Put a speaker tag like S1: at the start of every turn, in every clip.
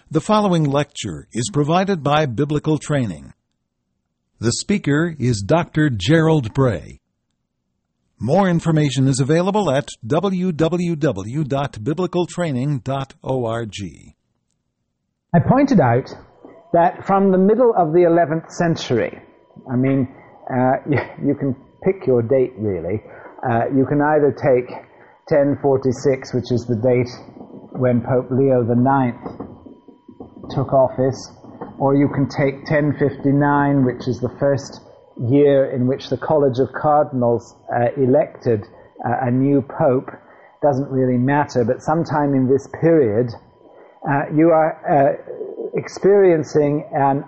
S1: The following lecture is provided by Biblical Training. The speaker is Dr. Gerald Bray. More information is available at www.biblicaltraining.org.
S2: I pointed out that from the middle of the 11th century, you can pick your date really. You can either take 1046, which is the date when Pope Leo IX took office, or you can take 1059, which is the first year in which the College of Cardinals elected a new pope. Doesn't really matter, but sometime in this period, you are experiencing an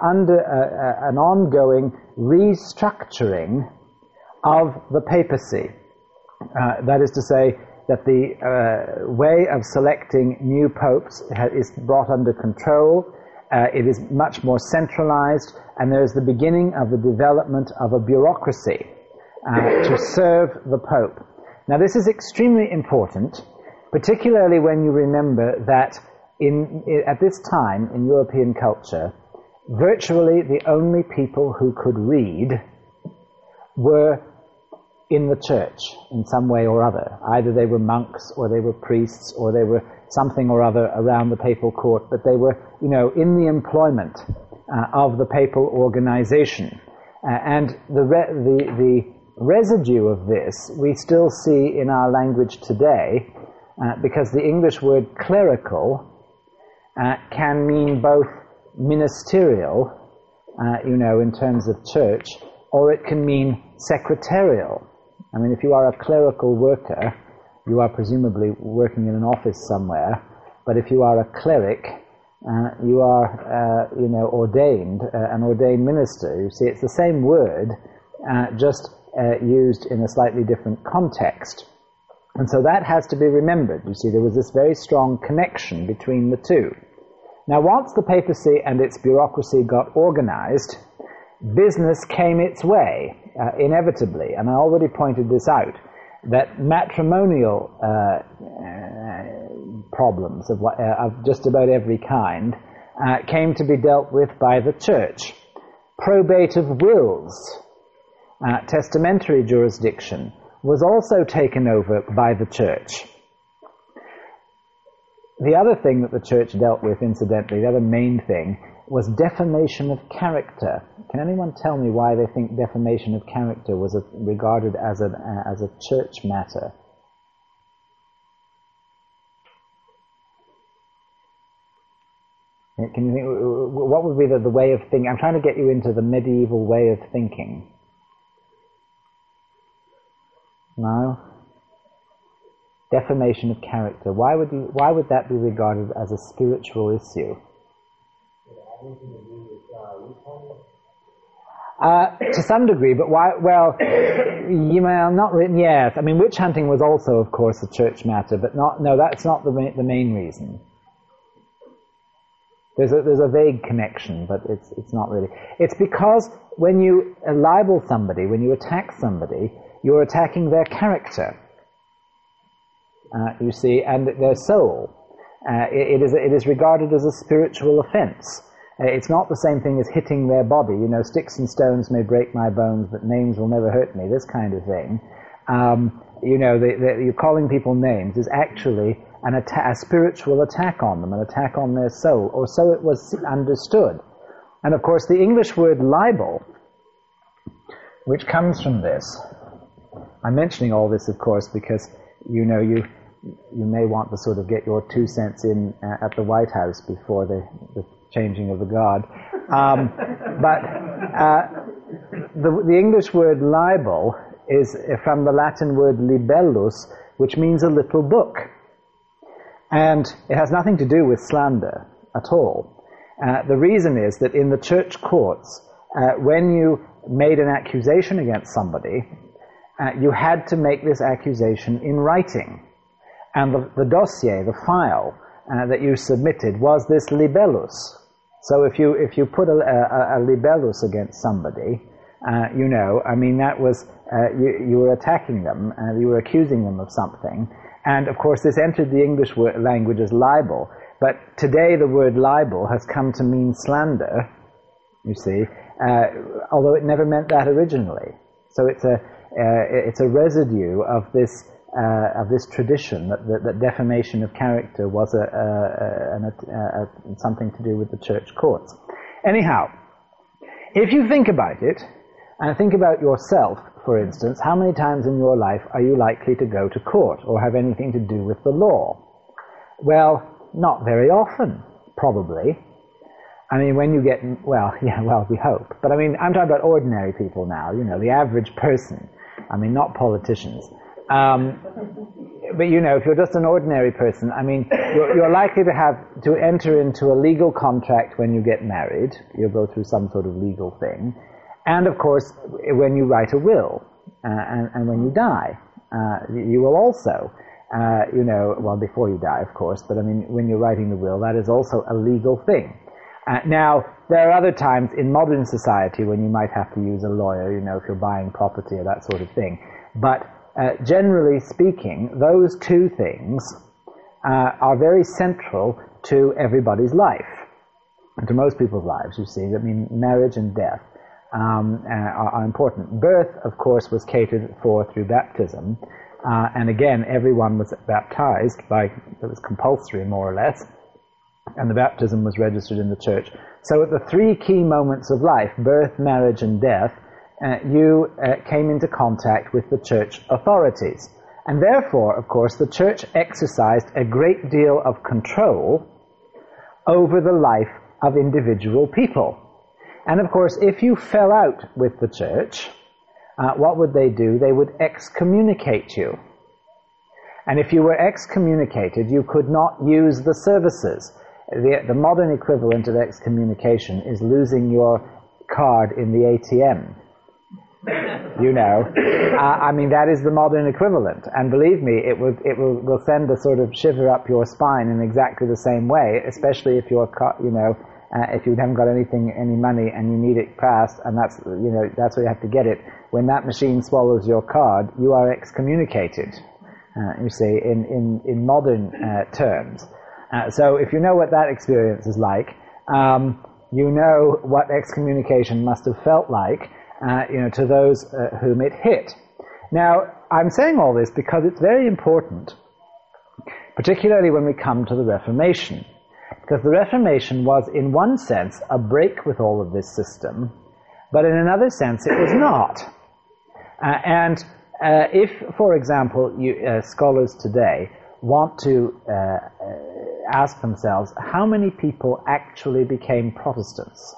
S2: ongoing restructuring of the papacy. That is to say, that the way of selecting new popes is brought under control. It is much more centralized, and there is the beginning of the development of a bureaucracy to serve the pope. Now, this is extremely important, particularly when you remember that at this time in European culture, virtually the only people who could read were in the church in some way or other. Either they were monks, or they were priests, or they were something or other around the papal court, but they were, in the employment of the papal organization. And the residue of this we still see in our language today, because the English word clerical can mean both ministerial, in terms of church, or it can mean secretarial. If you are a clerical worker, you are presumably working in an office somewhere, but if you are a cleric, you are, ordained, an ordained minister. You see, it's the same word, just used in a slightly different context. And so that has to be remembered. You see, there was this very strong connection between the two. Now, once the papacy and its bureaucracy got organized, business came its way, inevitably, and I already pointed this out, that matrimonial problems of just about every kind came to be dealt with by the church. Probate of wills, testamentary jurisdiction, was also taken over by the church. The other thing that the church dealt with, incidentally, the other main thing, was defamation of character. Can anyone tell me why they think defamation of character was regarded as a church matter? Can you think, what would be the way of thinking? I'm trying to get you into the medieval way of thinking. No? Defamation of character. Why would that be regarded as a spiritual issue? To some degree, but why? Well, not written. Yes, witch hunting was also, of course, a church matter, but that's not the main reason. There's a vague connection, but it's not really. It's because when you libel somebody, when you attack somebody, you're attacking their character. You see, and their soul. It is regarded as a spiritual offense. It's not the same thing as hitting their body. Sticks and stones may break my bones, but names will never hurt me, this kind of thing. You're calling people names is actually a spiritual attack on them, an attack on their soul, or so it was understood. And of course, the English word libel, which comes from this, I'm mentioning all this, of course, because, you may want to sort of get your 2 cents in at the White House before the changing of the guard. The English word libel is from the Latin word libellus, which means a little book. And it has nothing to do with slander at all. The reason is that in the church courts, when you made an accusation against somebody, you had to make this accusation in writing. And the dossier, the file that you submitted was this libellus. So if you put a libellus against somebody, that was, you were attacking them, you were accusing them of something. And of course this entered the English language as libel, But today the word libel has come to mean slander, you see, although it never meant that originally. So it's a residue of this tradition that defamation of character was something to do with the church courts. Anyhow, if you think about it, and think about yourself, for instance, how many times in your life are you likely to go to court or have anything to do with the law? Well, not very often, probably. I mean, when you get, we hope. But I mean, I'm talking about ordinary people now, the average person. I mean, not politicians. But if you're just an ordinary person, I mean, you're likely to enter into a legal contract when you get married. You'll go through some sort of legal thing. And of course, when you write a will, and when you die, you will also, before you die, of course, but I mean, when you're writing the will, that is also a legal thing. Now, there are other times in modern society when you might have to use a lawyer, if you're buying property or that sort of thing. But generally speaking, those two things are very central to everybody's life, and to most people's lives, you see. I mean, marriage and death are important. Birth, of course, was catered for through baptism, and again, everyone was baptized it was compulsory, more or less, and the baptism was registered in the church. So at the three key moments of life, birth, marriage, and death, you came into contact with the church authorities. And therefore, of course, the church exercised a great deal of control over the life of individual people. And of course, if you fell out with the church, what would they do? They would excommunicate you. And if you were excommunicated, you could not use the services. The modern equivalent of excommunication is losing your card in the ATM. I mean, that is the modern equivalent. And believe me, it will send a sort of shiver up your spine in exactly the same way, especially if you're, if you haven't got any money and you need it fast, and that's where you have to get it. When that machine swallows your card, you are excommunicated, you see, in modern terms. So if you know what that experience is like, you know what excommunication must have felt like, to those whom it hit. Now, I'm saying all this because it's very important, particularly when we come to the Reformation. Because the Reformation was, in one sense, a break with all of this system, but in another sense, it was not. If, for example, scholars today want to ask themselves how many people actually became Protestants,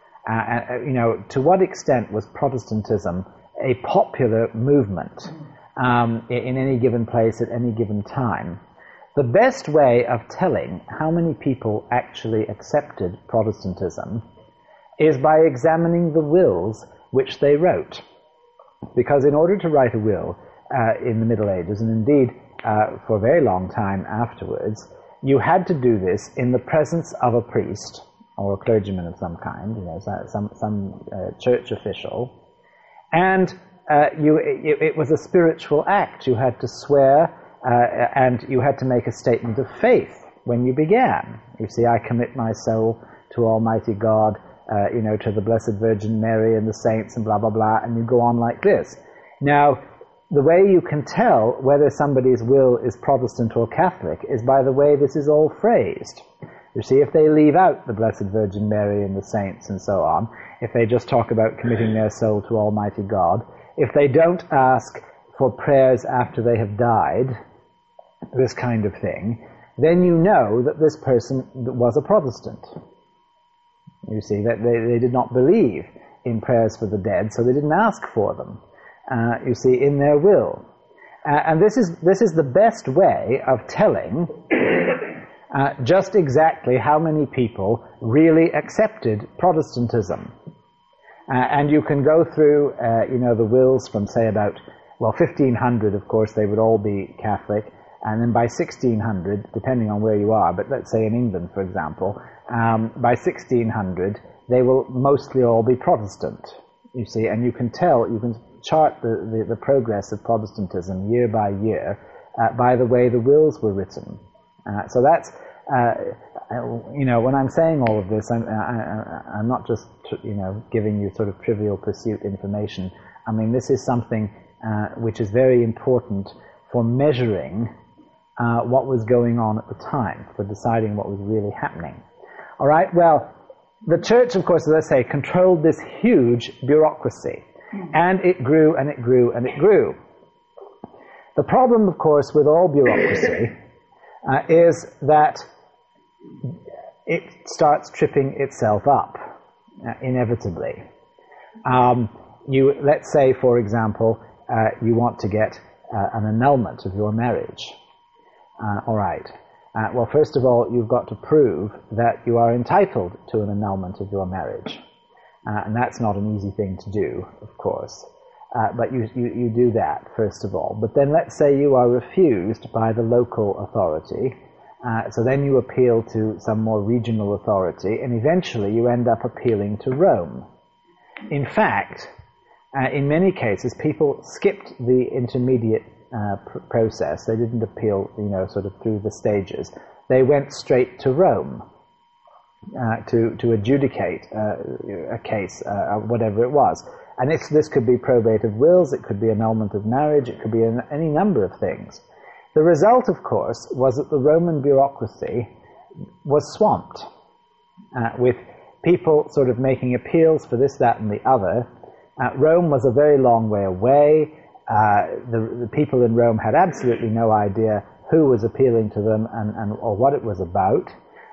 S2: to what extent was Protestantism a popular movement in any given place at any given time, the best way of telling how many people actually accepted Protestantism is by examining the wills which they wrote. Because in order to write a will in the Middle Ages, and indeed for a very long time afterwards, you had to do this in the presence of a priest or a clergyman of some kind, some church official, and it was a spiritual act. You had to swear, and you had to make a statement of faith when you began. You see, I commit my soul to Almighty God, to the Blessed Virgin Mary and the saints, and blah, blah, blah, and you go on like this. Now, the way you can tell whether somebody's will is Protestant or Catholic is by the way this is all phrased. You see, if they leave out the Blessed Virgin Mary and the saints and so on, if they just talk about committing their soul to Almighty God, if they don't ask for prayers after they have died, this kind of thing, then you know that this person was a Protestant. You see, that they did not believe in prayers for the dead, so they didn't ask for them, you see, in their will. And this is the best way of telling just exactly how many people really accepted Protestantism. And you can go through, the wills from, say, about, 1500, of course, they would all be Catholic, and then by 1600, depending on where you are, but let's say in England, for example, by 1600, they will mostly all be Protestant, you see, and you can chart the progress of Protestantism year by year by the way the wills were written. So that's when I'm saying all of this, I'm not just, giving you sort of trivial pursuit information. I mean, this is something which is very important for measuring what was going on at the time, for deciding what was really happening. All right, well, the church, of course, as I say, controlled this huge bureaucracy, and it grew and it grew and it grew. The problem, of course, with all bureaucracy is that it starts tripping itself up, inevitably. Let's say, for example, you want to get an annulment of your marriage. All right. Well, first of all, you've got to prove that you are entitled to an annulment of your marriage. And that's not an easy thing to do, of course. But you do that, first of all. But then let's say you are refused by the local authority. So then you appeal to some more regional authority, and eventually you end up appealing to Rome. In fact, in many cases, people skipped the intermediate process. They didn't appeal, sort of through the stages. They went straight to Rome to adjudicate a case, whatever it was. And this could be probate of wills, it could be annulment of marriage, it could be any number of things. The result, of course, was that the Roman bureaucracy was swamped with people sort of making appeals for this, that, and the other. Rome was a very long way away. The people in Rome had absolutely no idea who was appealing to them or what it was about.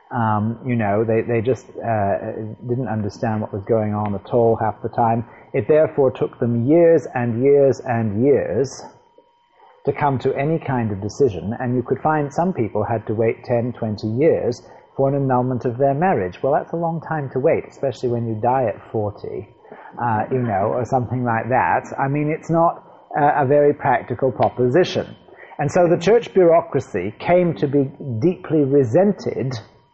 S2: They just didn't understand what was going on at all half the time. It therefore took them years and years and years to come to any kind of decision, and you could find some people had to wait 10, 20 years for an annulment of their marriage. Well, that's a long time to wait, especially when you die at 40, or something like that. I mean, it's not a very practical proposition. And so the church bureaucracy came to be deeply resented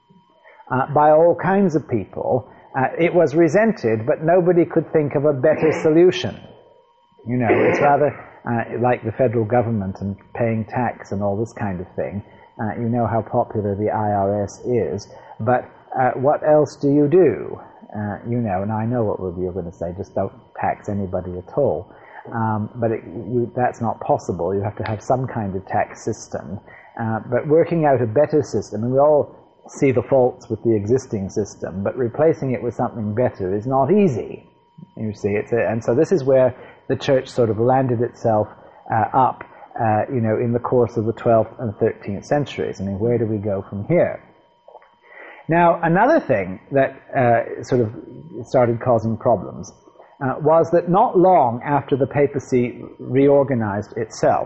S2: by all kinds of people. It was resented, but nobody could think of a better solution. It's rather like the federal government and paying tax and all this kind of thing. You know how popular the IRS is. But what else do you do? And I know what you're going to say, just don't tax anybody at all. But that's not possible. You have to have some kind of tax system. But working out a better system, and we all see the faults with the existing system, but replacing it with something better is not easy. You see, and so this is where the church sort of landed itself up, in the course of the 12th and 13th centuries. I mean, where do we go from here? Now, another thing that sort of started causing problems was that not long after the papacy reorganized itself,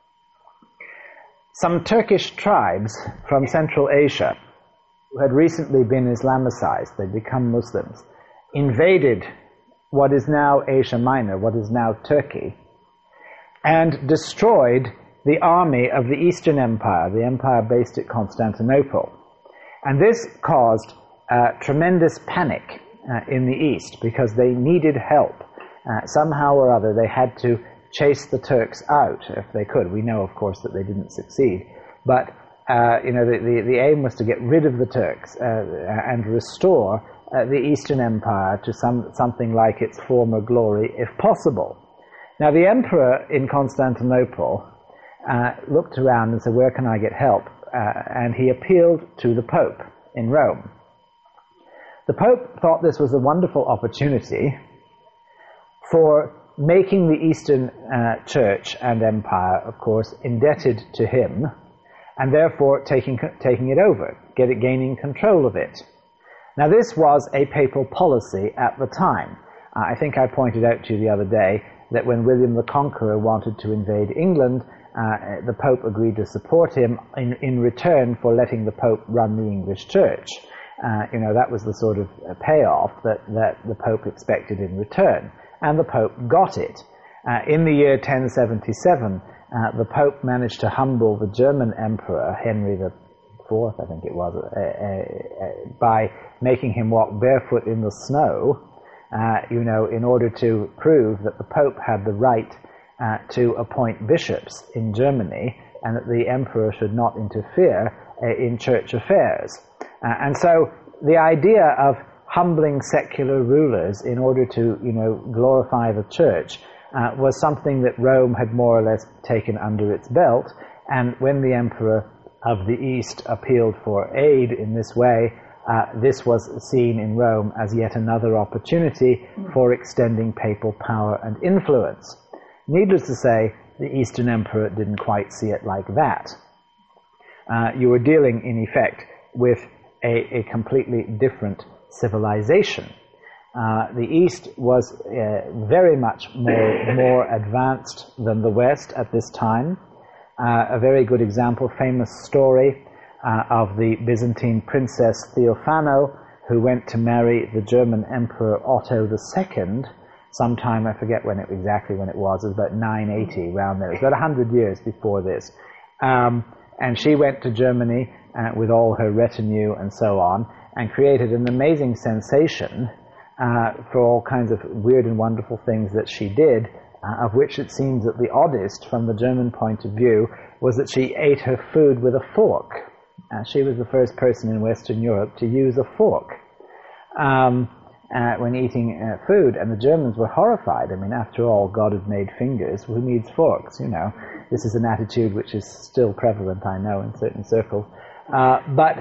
S2: some Turkish tribes from Central Asia, who had recently been Islamicized, they'd become Muslims, invaded what is now Asia Minor, what is now Turkey, and destroyed the army of the Eastern Empire, the empire based at Constantinople. And this caused tremendous panic in the East, because they needed help. Somehow or other they had to chase the Turks out if they could. We know, of course, that they didn't succeed. But the aim was to get rid of the Turks and restore the Eastern Empire to something like its former glory, if possible. Now, the emperor in Constantinople looked around and said, where can I get help? And he appealed to the Pope in Rome. The Pope thought this was a wonderful opportunity for making the Eastern Church and Empire, of course, indebted to him, and therefore taking it over, gaining control of it. Now, this was a papal policy at the time. I think I pointed out to you the other day that when William the Conqueror wanted to invade England, the Pope agreed to support him in return for letting the Pope run the English Church. That was the sort of payoff that the Pope expected in return. And the Pope got it. In the year 1077, the Pope managed to humble the German Emperor, Henry IV, I think it was, by making him walk barefoot in the snow, in order to prove that the Pope had the right to appoint bishops in Germany, and that the Emperor should not interfere in church affairs. And so the idea of humbling secular rulers in order to, glorify the church was something that Rome had more or less taken under its belt. And when the Emperor of the East appealed for aid in this way, this was seen in Rome as yet another opportunity for extending papal power and influence. Needless to say, the Eastern Emperor didn't quite see it like that. You were dealing, in effect, with a completely different civilization. The East was very much more advanced than the West at this time. A very good example, famous story of the Byzantine princess Theophano, who went to marry the German Emperor Otto II sometime, I forget exactly when it was about 980, around there. It was about 100 years before this. And she went to Germany with all her retinue and so on, and created an amazing sensation for all kinds of weird and wonderful things that she did, of which it seems that the oddest, from the German point of view, was that she ate her food with a fork. She was the first person in Western Europe to use a fork when eating food, and the Germans were horrified. I mean, after all, God had made fingers. Who needs forks, This is an attitude which is still prevalent, I know, in certain circles. There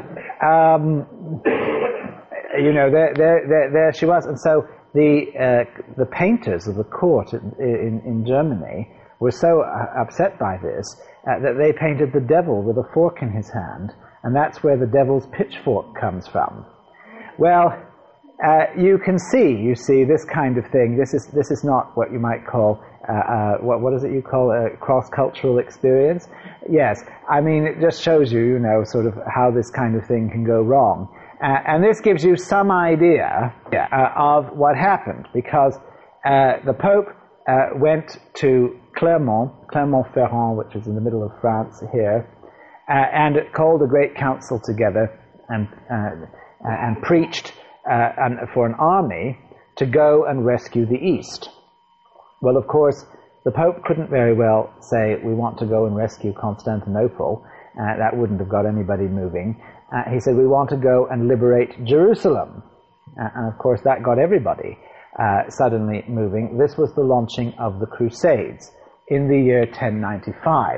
S2: she was. And so the painters of the court in Germany were so upset by this that they painted the devil with a fork in his hand, and that's where the devil's pitchfork comes from. Well, you see this kind of thing. This is not what you might call what is it you call a cross-cultural experience? Yes, I mean, it just shows you, sort of how this kind of thing can go wrong. And this gives you some idea of what happened, because the Pope went to Clermont-Ferrand, which is in the middle of France here, and called a great council together and preached for an army to go and rescue the East. Well, of course, the Pope couldn't very well say, we want to go and rescue Constantinople. That wouldn't have got anybody moving. He said, we want to go and liberate Jerusalem. And of course, that got everybody suddenly moving. This was the launching of the Crusades in the year 1095.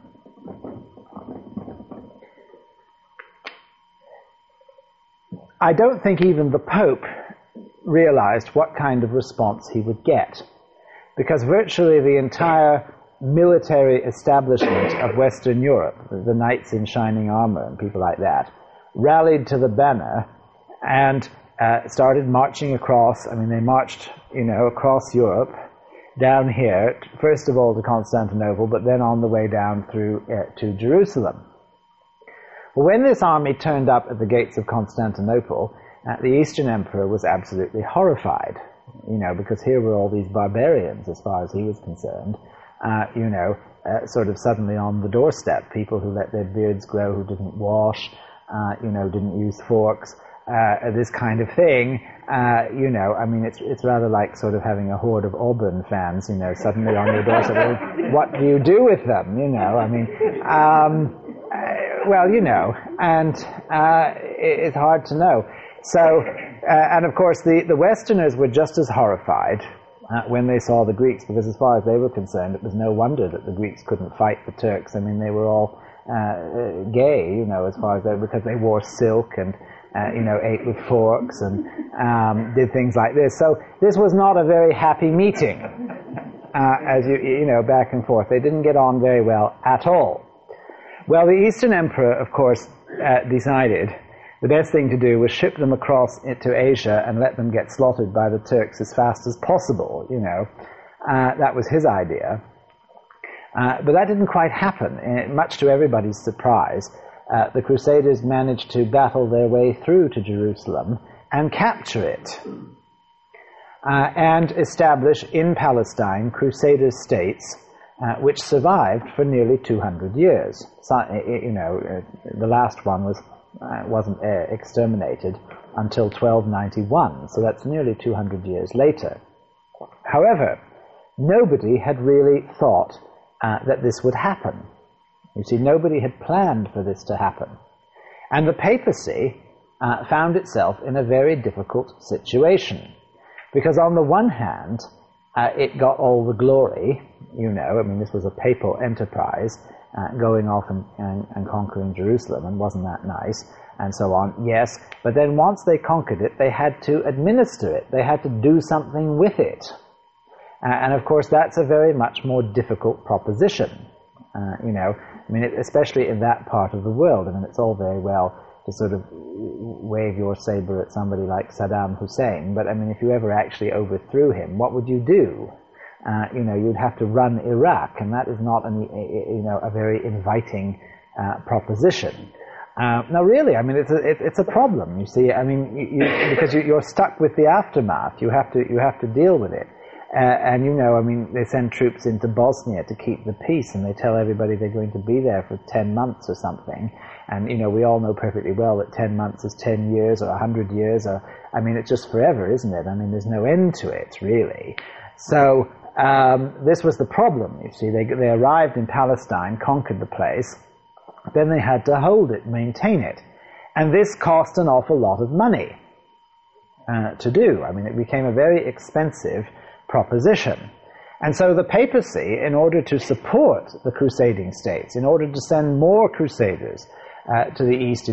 S2: I don't think even the Pope realized what kind of response he would get, because virtually the entire military establishment of Western Europe, the knights in shining armor and people like that, rallied to the banner and started marching across. I mean, they marched, across Europe, down here, first of all to Constantinople, but then on the way down through to Jerusalem. Well, when this army turned up at the gates of Constantinople, the Eastern Emperor was absolutely horrified, because here were all these barbarians, as far as he was concerned, sort of suddenly on the doorstep, people who let their beards grow, who didn't wash, didn't use forks, this kind of thing. I mean, it's rather like sort of having a horde of Auburn fans, suddenly on your doorstep. What do you do with them? I mean, and it's hard to know. So, and of course, the Westerners were just as horrified when they saw the Greeks, because as far as they were concerned, it was no wonder that the Greeks couldn't fight the Turks. I mean, they were all gay, as far as because they wore silk and, ate with forks and did things like this. So this was not a very happy meeting, as back and forth. They didn't get on very well at all. Well, the Eastern Emperor, of course, decided the best thing to do was ship them across to Asia and let them get slaughtered by the Turks as fast as possible, That was his idea. But that didn't quite happen. Much to everybody's surprise, the Crusaders managed to battle their way through to Jerusalem and capture it, and establish in Palestine Crusader states, which survived for nearly 200 years. So, the last one wasn't exterminated until 1291, so that's nearly 200 years later. However, nobody had really thought that this would happen. You see, nobody had planned for this to happen. And the papacy found itself in a very difficult situation. Because on the one hand, it got all the glory, this was a papal enterprise, going off and conquering Jerusalem, and wasn't that nice, and so on, yes, but then once they conquered it, they had to administer it, they had to do something with it. And of course that's a very much more difficult proposition, especially in that part of the world. It's all very well to sort of wave your saber at somebody like Saddam Hussein, but if you ever actually overthrew him, what would you do? You'd have to run Iraq, and that is not a very inviting proposition. Now, really, it's a problem. You see, because you're stuck with the aftermath. You have to deal with it. They send troops into Bosnia to keep the peace, and they tell everybody they're going to be there for 10 months or something. And, we all know perfectly well that 10 months is 10 years or 100 years, or, it's just forever, isn't it? There's no end to it, really. So, this was the problem, you see. They arrived in Palestine, conquered the place, then they had to hold it, maintain it. And this cost an awful lot of money to do. It became a very expensive proposition. And so the papacy, in order to support the crusading states, in order to send more crusaders to the east,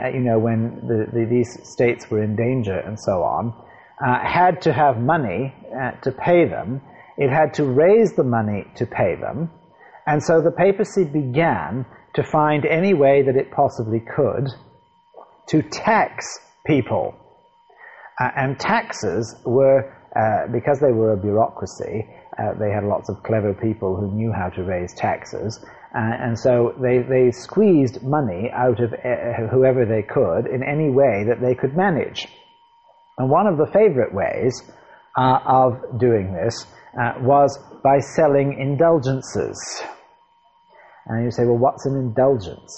S2: when these states were in danger and so on, had to have money to pay them. It had to raise the money to pay them. And so the papacy began to find any way that it possibly could to tax people. And taxes were, because they were a bureaucracy, they had lots of clever people who knew how to raise taxes, and so they squeezed money out of whoever they could in any way that they could manage. And one of the favorite ways of doing this was by selling indulgences. And you say, well, what's an indulgence?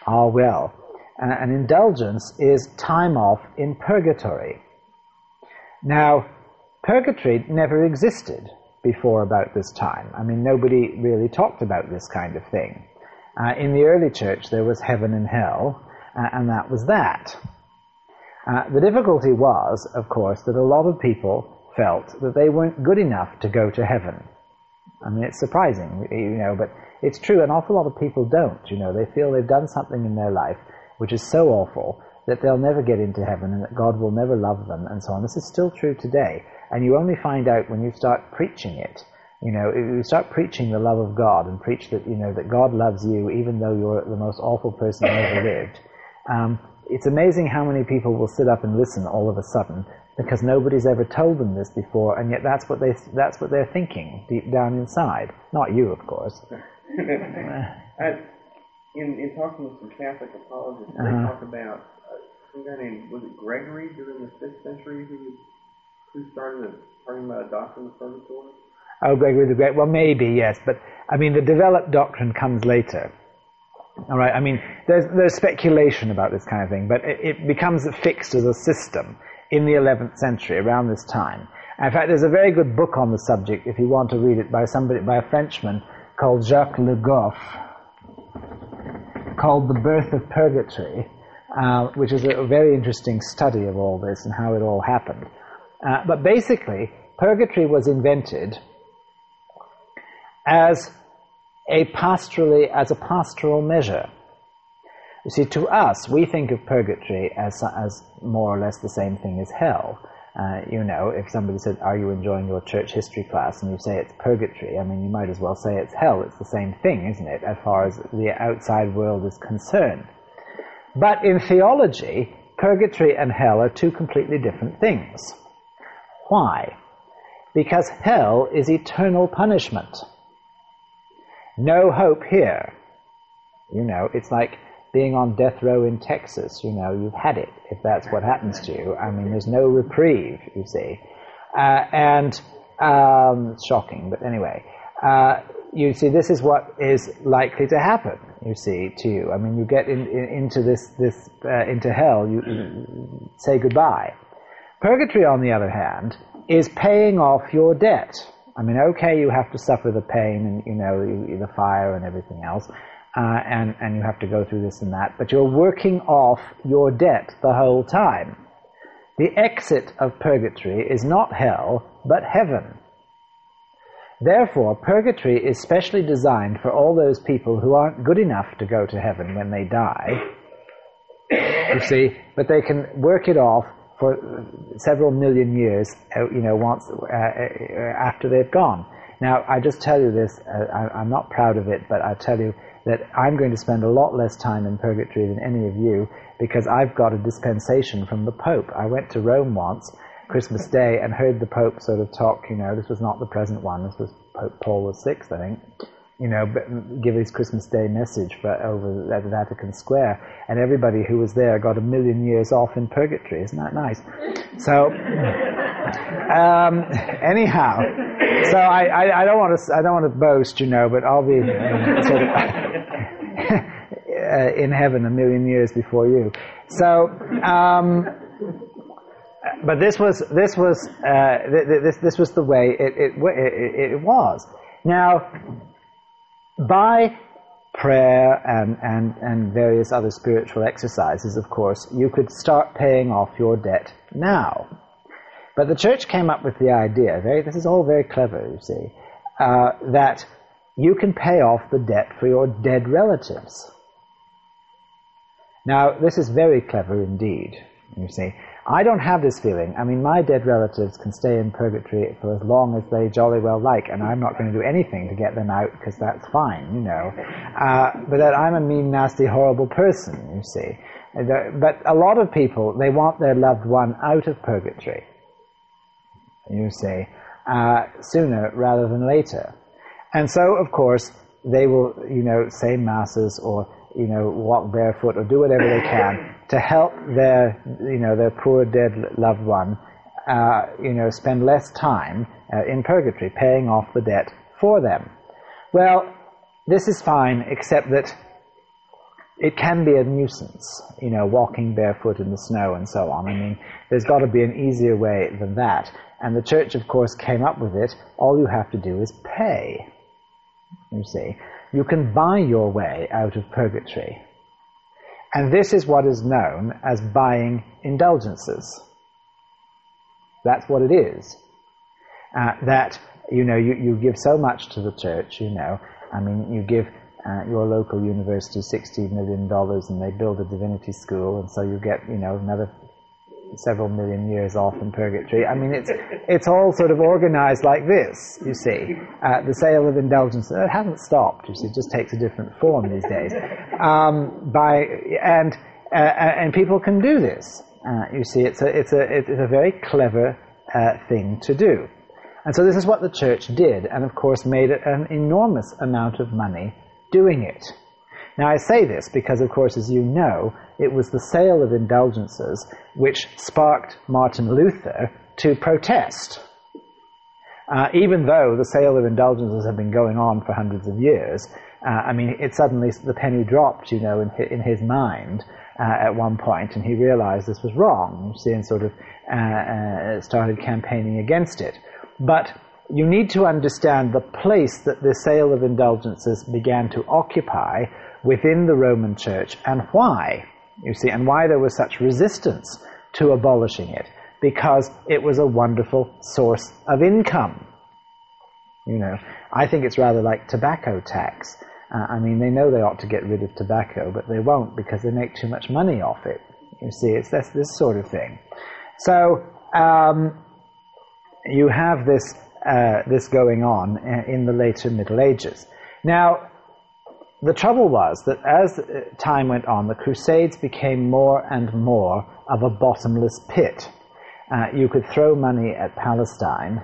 S2: An indulgence is time off in purgatory. Now, purgatory never existed before about this time. Nobody really talked about this kind of thing. In the early church, there was heaven and hell, and that was that. The difficulty was, of course, that a lot of people felt that they weren't good enough to go to heaven. It's surprising, but it's true. An awful lot of people don't, They feel they've done something in their life which is so awful that they'll never get into heaven and that God will never love them, and so on. This is still true today. And you only find out when you start preaching it. If you start preaching the love of God and preach that, that God loves you even though you're the most awful person who ever lived. It's amazing how many people will sit up and listen all of a sudden because nobody's ever told them this before, and yet that's what they're thinking deep down inside. Not you, of course.
S3: In talking with some Catholic apologists, they talk about some guy named, was it Gregory during the 5th century who started talking about a doctrine of purgatory?
S2: Oh, Gregory the Great. Well, maybe, yes, but the developed doctrine comes later. All right, there's speculation about this kind of thing, but it becomes fixed as a system in the 11th century, around this time. In fact, there's a very good book on the subject, if you want to read it, by a Frenchman called Jacques Le Goff, called The Birth of Purgatory, which is a very interesting study of all this and how it all happened. But basically, purgatory was invented as a pastoral measure. You see, to us, we think of purgatory as more or less the same thing as hell. If somebody said, are you enjoying your church history class, and you say it's purgatory, you might as well say it's hell. It's the same thing, isn't it, as far as the outside world is concerned. But in theology, purgatory and hell are two completely different things. Why? Because hell is eternal punishment. No hope here. It's like being on death row in Texas. You've had it, if that's what happens to you. There's no reprieve, you see. It's shocking, but anyway. You see, this is what is likely to happen, you see, to you. You get into into hell, you say goodbye. Purgatory, on the other hand, is paying off your debt. Okay, you have to suffer the pain and, the fire and everything else. and you have to go through this and that, but you're working off your debt the whole time. The exit of purgatory is not hell, but heaven. Therefore, purgatory is specially designed for all those people who aren't good enough to go to heaven when they die, you see, but they can work it off for several million years, once after they've gone. Now, I just tell you this, I'm not proud of it, but I tell you that I'm going to spend a lot less time in purgatory than any of you, because I've got a dispensation from the Pope. I went to Rome once, Christmas Day, and heard the Pope sort of talk, this was not the present one, this was Pope Paul VI, I think, give his Christmas Day message over at Vatican Square, and everybody who was there got 1,000,000 years off in purgatory. Isn't that nice? So, anyhow, so I don't want to boast, but I'll be sort of in heaven 1,000,000 years before you. So, but this was the way it was. Now, by prayer and various other spiritual exercises, of course, you could start paying off your debt now. But the church came up with the idea, this is all very clever, you see, that you can pay off the debt for your dead relatives. Now, this is very clever indeed, you see. I don't have this feeling. I mean, my dead relatives can stay in purgatory for as long as they jolly well like, and I'm not going to do anything to get them out, because that's fine, but that I'm a mean, nasty, horrible person, you see. But a lot of people, they want their loved one out of purgatory, you see, sooner rather than later. And so, of course, they will, say masses or, walk barefoot or do whatever they can to help their poor dead loved one, spend less time in purgatory, paying off the debt for them. Well, this is fine, except that it can be a nuisance, walking barefoot in the snow and so on. I mean, there's got to be an easier way than that. And the church, of course, came up with it. All you have to do is pay, you see. You can buy your way out of purgatory. And this is what is known as buying indulgences. That's what it is. You give so much to the church, I mean, you give your local university $60 million and they build a divinity school, and so you get, another several million years off in purgatory. I mean, it's all sort of organized like this, you see. The sale of indulgence, it hasn't stopped, you see, it just takes a different form these days. And people can do this. You see, it's a very clever thing to do. And so this is what the church did, and of course made an enormous amount of money doing it. Now, I say this because, of course, as you know, it was the sale of indulgences which sparked Martin Luther to protest. Even though the sale of indulgences had been going on for hundreds of years, it suddenly, the penny dropped, in his mind at one point, and he realized this was wrong, you see, and sort of started campaigning against it. But you need to understand the place that the sale of indulgences began to occupy within the Roman Church, and why, you see, and why there was such resistance to abolishing it, because it was a wonderful source of income. I think it's rather like tobacco tax. They know they ought to get rid of tobacco, but they won't because they make too much money off it. You see, it's this sort of thing. So, you have this going on in the later Middle Ages. Now, the trouble was that as time went on, the Crusades became more and more of a bottomless pit. You could throw money at Palestine,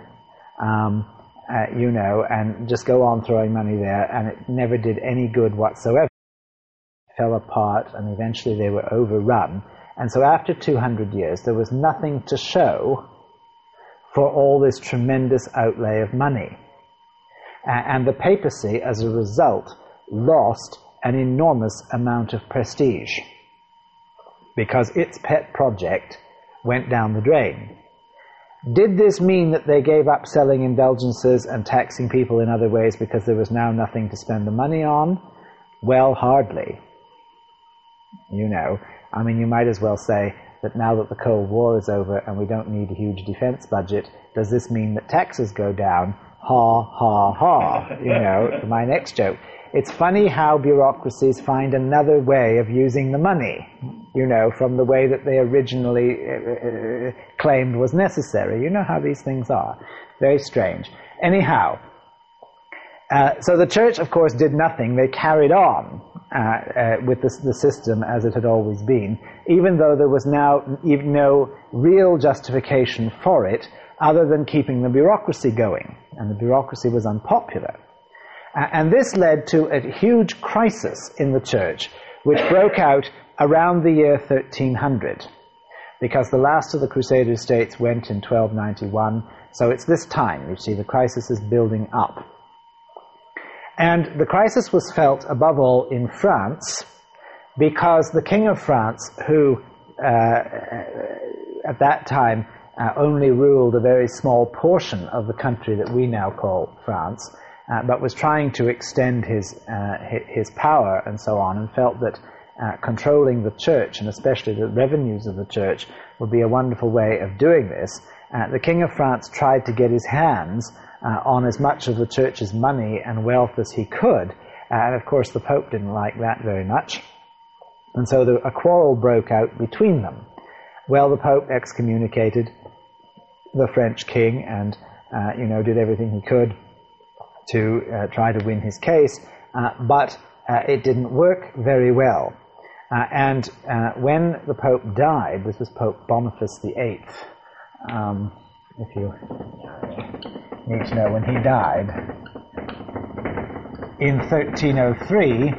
S2: and just go on throwing money there, and it never did any good whatsoever. It fell apart, and eventually they were overrun. And so after 200 years, there was nothing to show for all this tremendous outlay of money. And the papacy, as a result, lost an enormous amount of prestige because its pet project went down the drain. Did this mean that they gave up selling indulgences and taxing people in other ways because there was now nothing to spend the money on? Well, hardly. You know, I mean, you might as well say that now that the Cold War is over and we don't need a huge defense budget, does this mean that taxes go down? Ha, ha, ha, you know, my next joke. It's funny how bureaucracies find another way of using the money, you know, from the way that they originally claimed was necessary. You know how these things are. Very strange. Anyhow, so the church, of course, did nothing. They carried on with the system as it had always been, even though there was now even no real justification for it other than keeping the bureaucracy going. And the bureaucracy was unpopular. And this led to a huge crisis in the church, which broke out around the year 1300, because the last of the Crusader states went in 1291. So it's this time, you see, the crisis is building up. And the crisis was felt above all in France, because the King of France, who at that time only ruled a very small portion of the country that we now call France, but was trying to extend his power and so on, and felt that controlling the church, and especially the revenues of the church, would be a wonderful way of doing this. The King of France tried to get his hands on as much of the church's money and wealth as he could, and of course the Pope didn't like that very much, and so a quarrel broke out between them. Well, the Pope excommunicated the French king and did everything he could to try to win his case, but it didn't work very well. And when the Pope died, this was Pope Boniface VIII, if you need to know when he died, in 1303,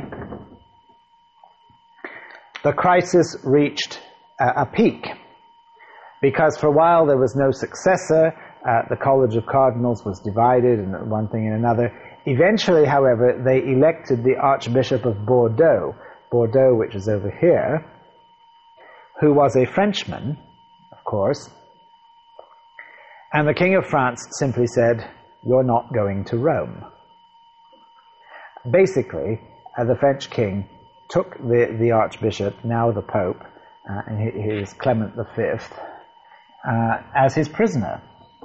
S2: the crisis reached a peak, because for a while there was no successor. The College of Cardinals was divided, and one thing and another. Eventually, however, they elected the Archbishop of Bordeaux, which is over here, who was a Frenchman, of course. And the King of France simply said, "You're not going to Rome." Basically, the French king took the Archbishop, now the Pope, and he is Clement V, as his prisoner.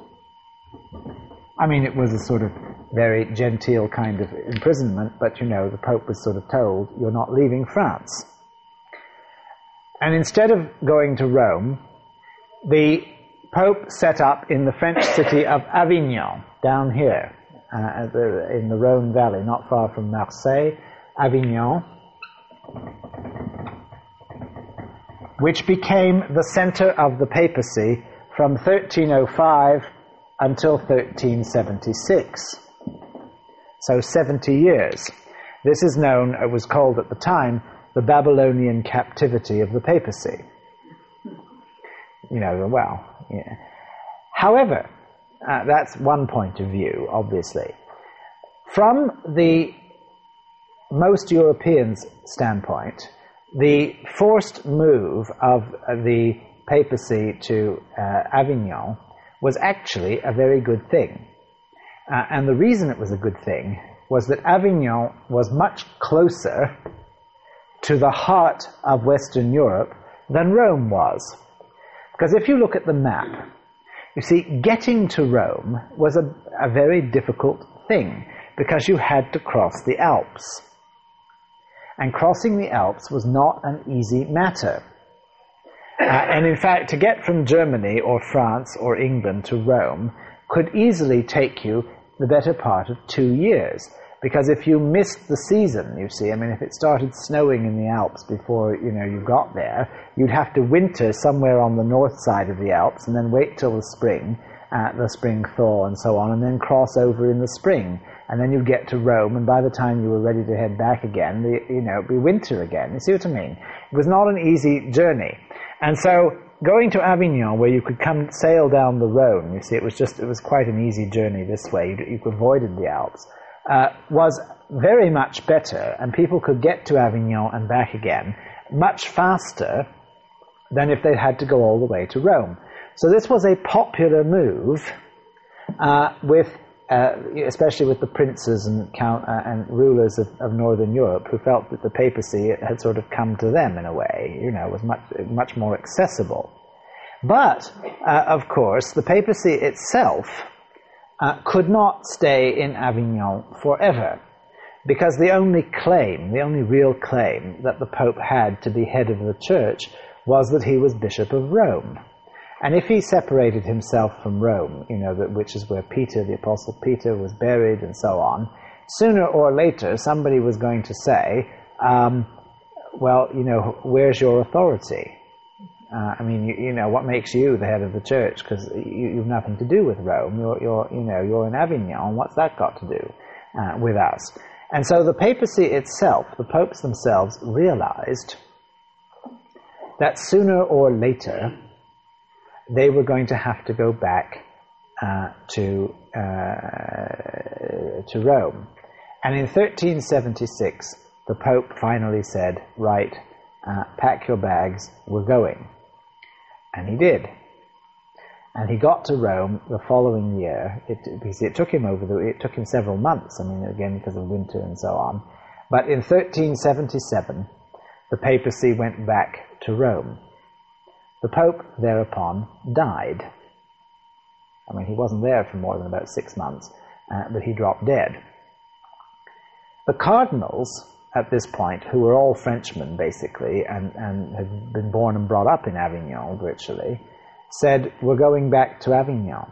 S2: I mean, it was a sort of very genteel kind of imprisonment, but the Pope was sort of told, "You're not leaving France." And instead of going to Rome, the Pope set up in the French city of Avignon, down here, in the Rhone Valley, not far from Marseille, Avignon, which became the center of the papacy from 1305 until 1376. So 70 years. This is known, it was called at the time, the Babylonian captivity of the papacy. However, that's one point of view, obviously. From the most Europeans' standpoint, the forced move of the papacy to Avignon was actually a very good thing. And the reason it was a good thing was that Avignon was much closer to the heart of Western Europe than Rome was. Because if you look at the map, you see, getting to Rome was a very difficult thing, because you had to cross the Alps. And crossing the Alps was not an easy matter. And in fact, to get from Germany or France or England to Rome could easily take you the better part of 2 years. Because if you missed the season, you see, if it started snowing in the Alps before, you got there, you'd have to winter somewhere on the north side of the Alps and then wait till the spring thaw and so on, and then cross over in the spring. And then you'd get to Rome, and by the time you were ready to head back again, it'd be winter again. You see what I mean? It was not an easy journey. And so going to Avignon, where you could sail down the Rhone, you see, it was quite an easy journey this way. You avoided the Alps. Was very much better, and people could get to Avignon and back again much faster than if they had to go all the way to Rome. So this was a popular move with especially with the princes and rulers of Northern Europe, who felt that the papacy had sort of come to them in a way, was much more accessible. But, of course, the papacy itself could not stay in Avignon forever, because the only real claim that the Pope had to be head of the Church was that he was Bishop of Rome. And if he separated himself from Rome, which is where Peter, the Apostle Peter, was buried and so on, sooner or later somebody was going to say, where's your authority? What makes you the head of the Church? Because you've nothing to do with Rome. You're in Avignon. What's that got to do with us? And so the papacy itself, the popes themselves, realized that sooner or later they were going to have to go back to Rome. And in 1376, the Pope finally said, right, pack your bags, we're going. And he did. And he got to Rome the following year. It took him several months, again because of winter and so on. But in 1377, the papacy went back to Rome. The Pope thereupon died. He wasn't there for more than about 6 months, but he dropped dead. The cardinals, at this point, who were all Frenchmen, basically, and had been born and brought up in Avignon, virtually, said, we're going back to Avignon.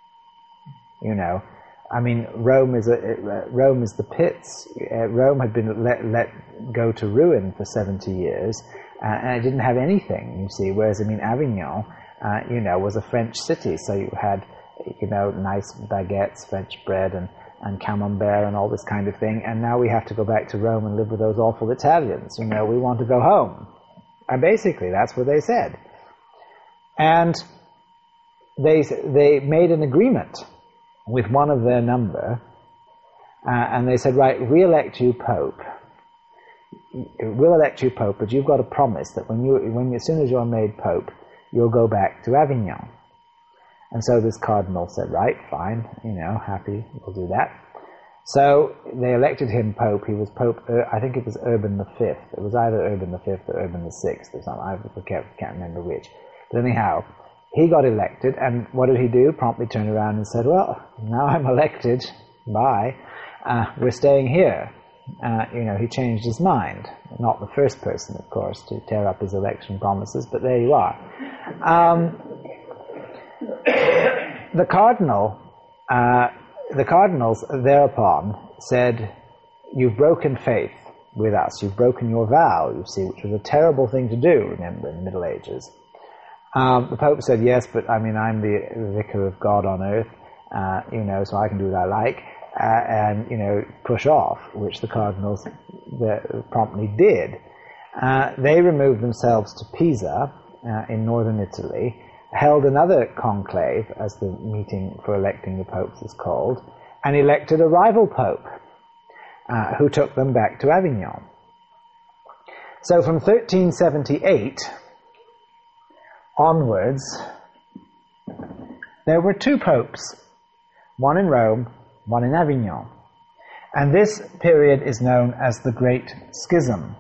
S2: Rome is the pits. Rome had been let go to ruin for 70 years, and it didn't have anything, you see, whereas, Avignon, was a French city, so you had, nice baguettes, French bread, and camembert and all this kind of thing, and now we have to go back to Rome and live with those awful Italians. We want to go home. And basically, that's what they said. And they made an agreement with one of their number, and they said, right, we'll elect you Pope, but you've got to promise that as soon as you're made Pope, you'll go back to Avignon. And so this cardinal said, right, fine, happy, we'll do that. So they elected him Pope. He was Pope, I think it was Urban V. It was either Urban V or Urban VI or something. I can't remember which. But anyhow, he got elected, and what did he do? Promptly turned around and said, well, now I'm elected, bye, we're staying here. He changed his mind. Not the first person, of course, to tear up his election promises, but there you are. The cardinals thereupon said, you've broken faith with us, you've broken your vow, you see, which was a terrible thing to do, remember, in the Middle Ages. The Pope said, yes, but I'm the vicar of God on earth, so I can do what I like, and push off, which the cardinals promptly did. They removed themselves to Pisa in northern Italy, held another conclave, as the meeting for electing the popes is called, and elected a rival pope, who took them back to Avignon. So from 1378 onwards, there were two popes, one in Rome, one in Avignon. And this period is known as the Great Schism.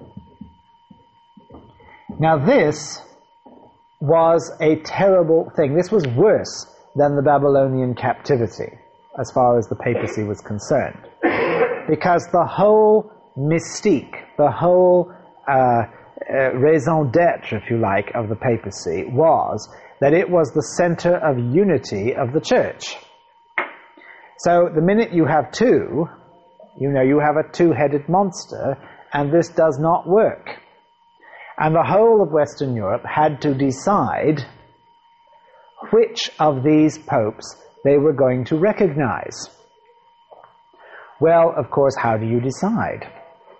S2: Now this was a terrible thing. This was worse than the Babylonian captivity, as far as the papacy was concerned. Because the whole mystique, the whole raison d'etre, if you like, of the papacy was that it was the center of unity of the church. So the minute you have two, you have a two-headed monster, and this does not work. And the whole of Western Europe had to decide which of these popes they were going to recognize. Well, of course, how do you decide?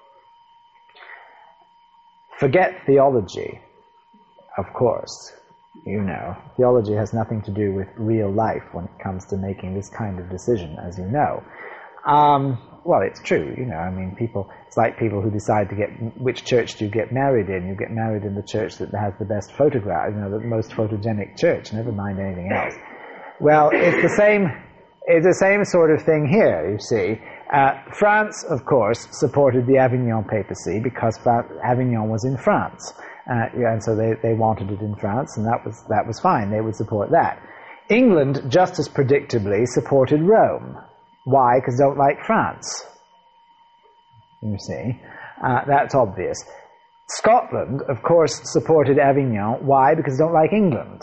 S2: Forget theology, of course. Theology has nothing to do with real life when it comes to making this kind of decision, as you know. Well, it's true, it's like people who decide to which church do you get married in. You get married in the church that has the best photograph, the most photogenic church, never mind anything else. Well, it's it's the same sort of thing here, you see. France, of course, supported the Avignon papacy because Avignon was in France. And so they wanted it in France, and that was fine. They would support that. England, just as predictably, supported Rome. Why? Because they don't like France. You see. That's obvious. Scotland, of course, supported Avignon. Why? Because they don't like England.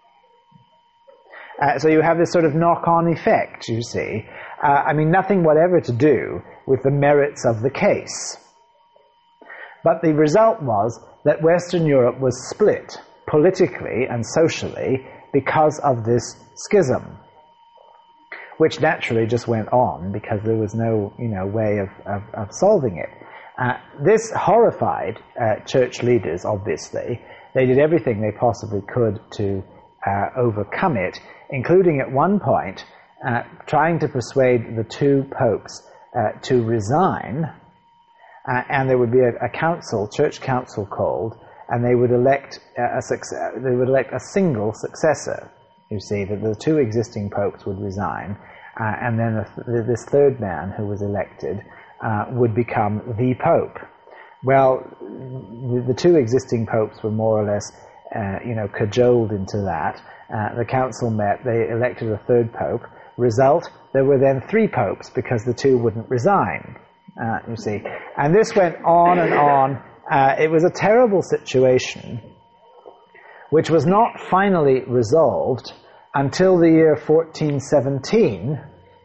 S2: So you have this sort of knock-on effect, you see. Nothing whatever to do with the merits of the case. But the result was that Western Europe was split politically and socially because of this schism, which naturally just went on because there was no, way of solving it. This horrified church leaders, obviously. They did everything they possibly could to overcome it, including at one point trying to persuade the two popes to resign, and there would be a council, church council called, and they would elect a single successor. You see, that the two existing popes would resign, and then this third man who was elected would become the pope. Well, the two existing popes were more or less, cajoled into that. The council met, they elected a third pope. Result, there were then three popes because the two wouldn't resign, you see. And this went on and on. It was a terrible situation, which was not finally resolved until the year 1417,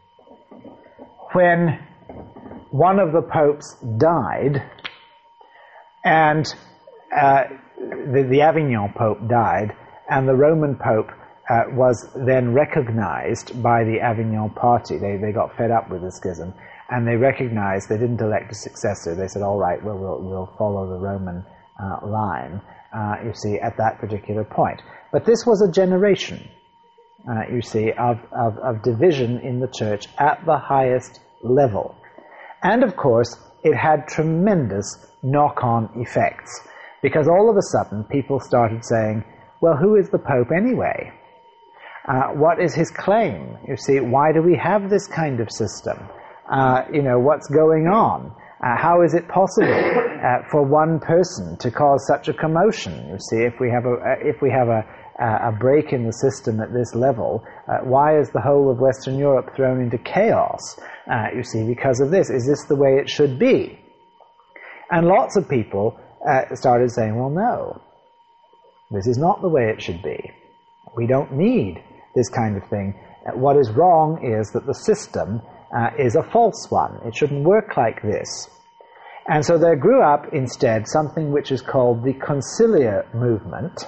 S2: when one of the popes died, and the Avignon pope died, and the Roman pope was then recognized by the Avignon party. They got fed up with the schism, and they recognized, they didn't elect a successor. They said, all right, well, we'll follow the Roman line, you see, at that particular point. But this was a generation, you see, of division in the church at the highest level. And of course, it had tremendous knock-on effects, because all of a sudden people started saying, well, who is the Pope anyway? What is his claim? You see, why do we have this kind of system? What's going on? How is it possible for one person to cause such a commotion? You see, if we have a break in the system at this level, why is the whole of Western Europe thrown into chaos? You see, because of this. Is this the way it should be? And lots of people started saying, well, no, this is not the way it should be. We don't need this kind of thing. What is wrong is that the system is a false one. It shouldn't work like this. And so there grew up instead something which is called the conciliar movement,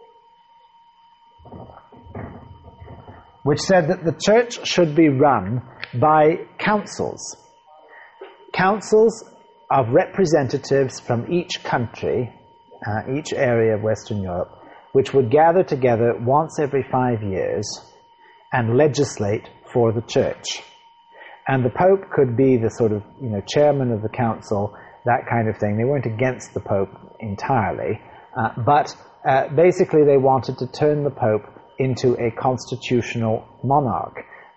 S2: which said that the church should be run by councils. Councils of representatives from each country, each area of Western Europe, which would gather together once every 5 years and legislate for the church. And the Pope could be the sort of, chairman of the council, that kind of thing. They weren't against the Pope entirely, but basically they wanted to turn the Pope into a constitutional monarch,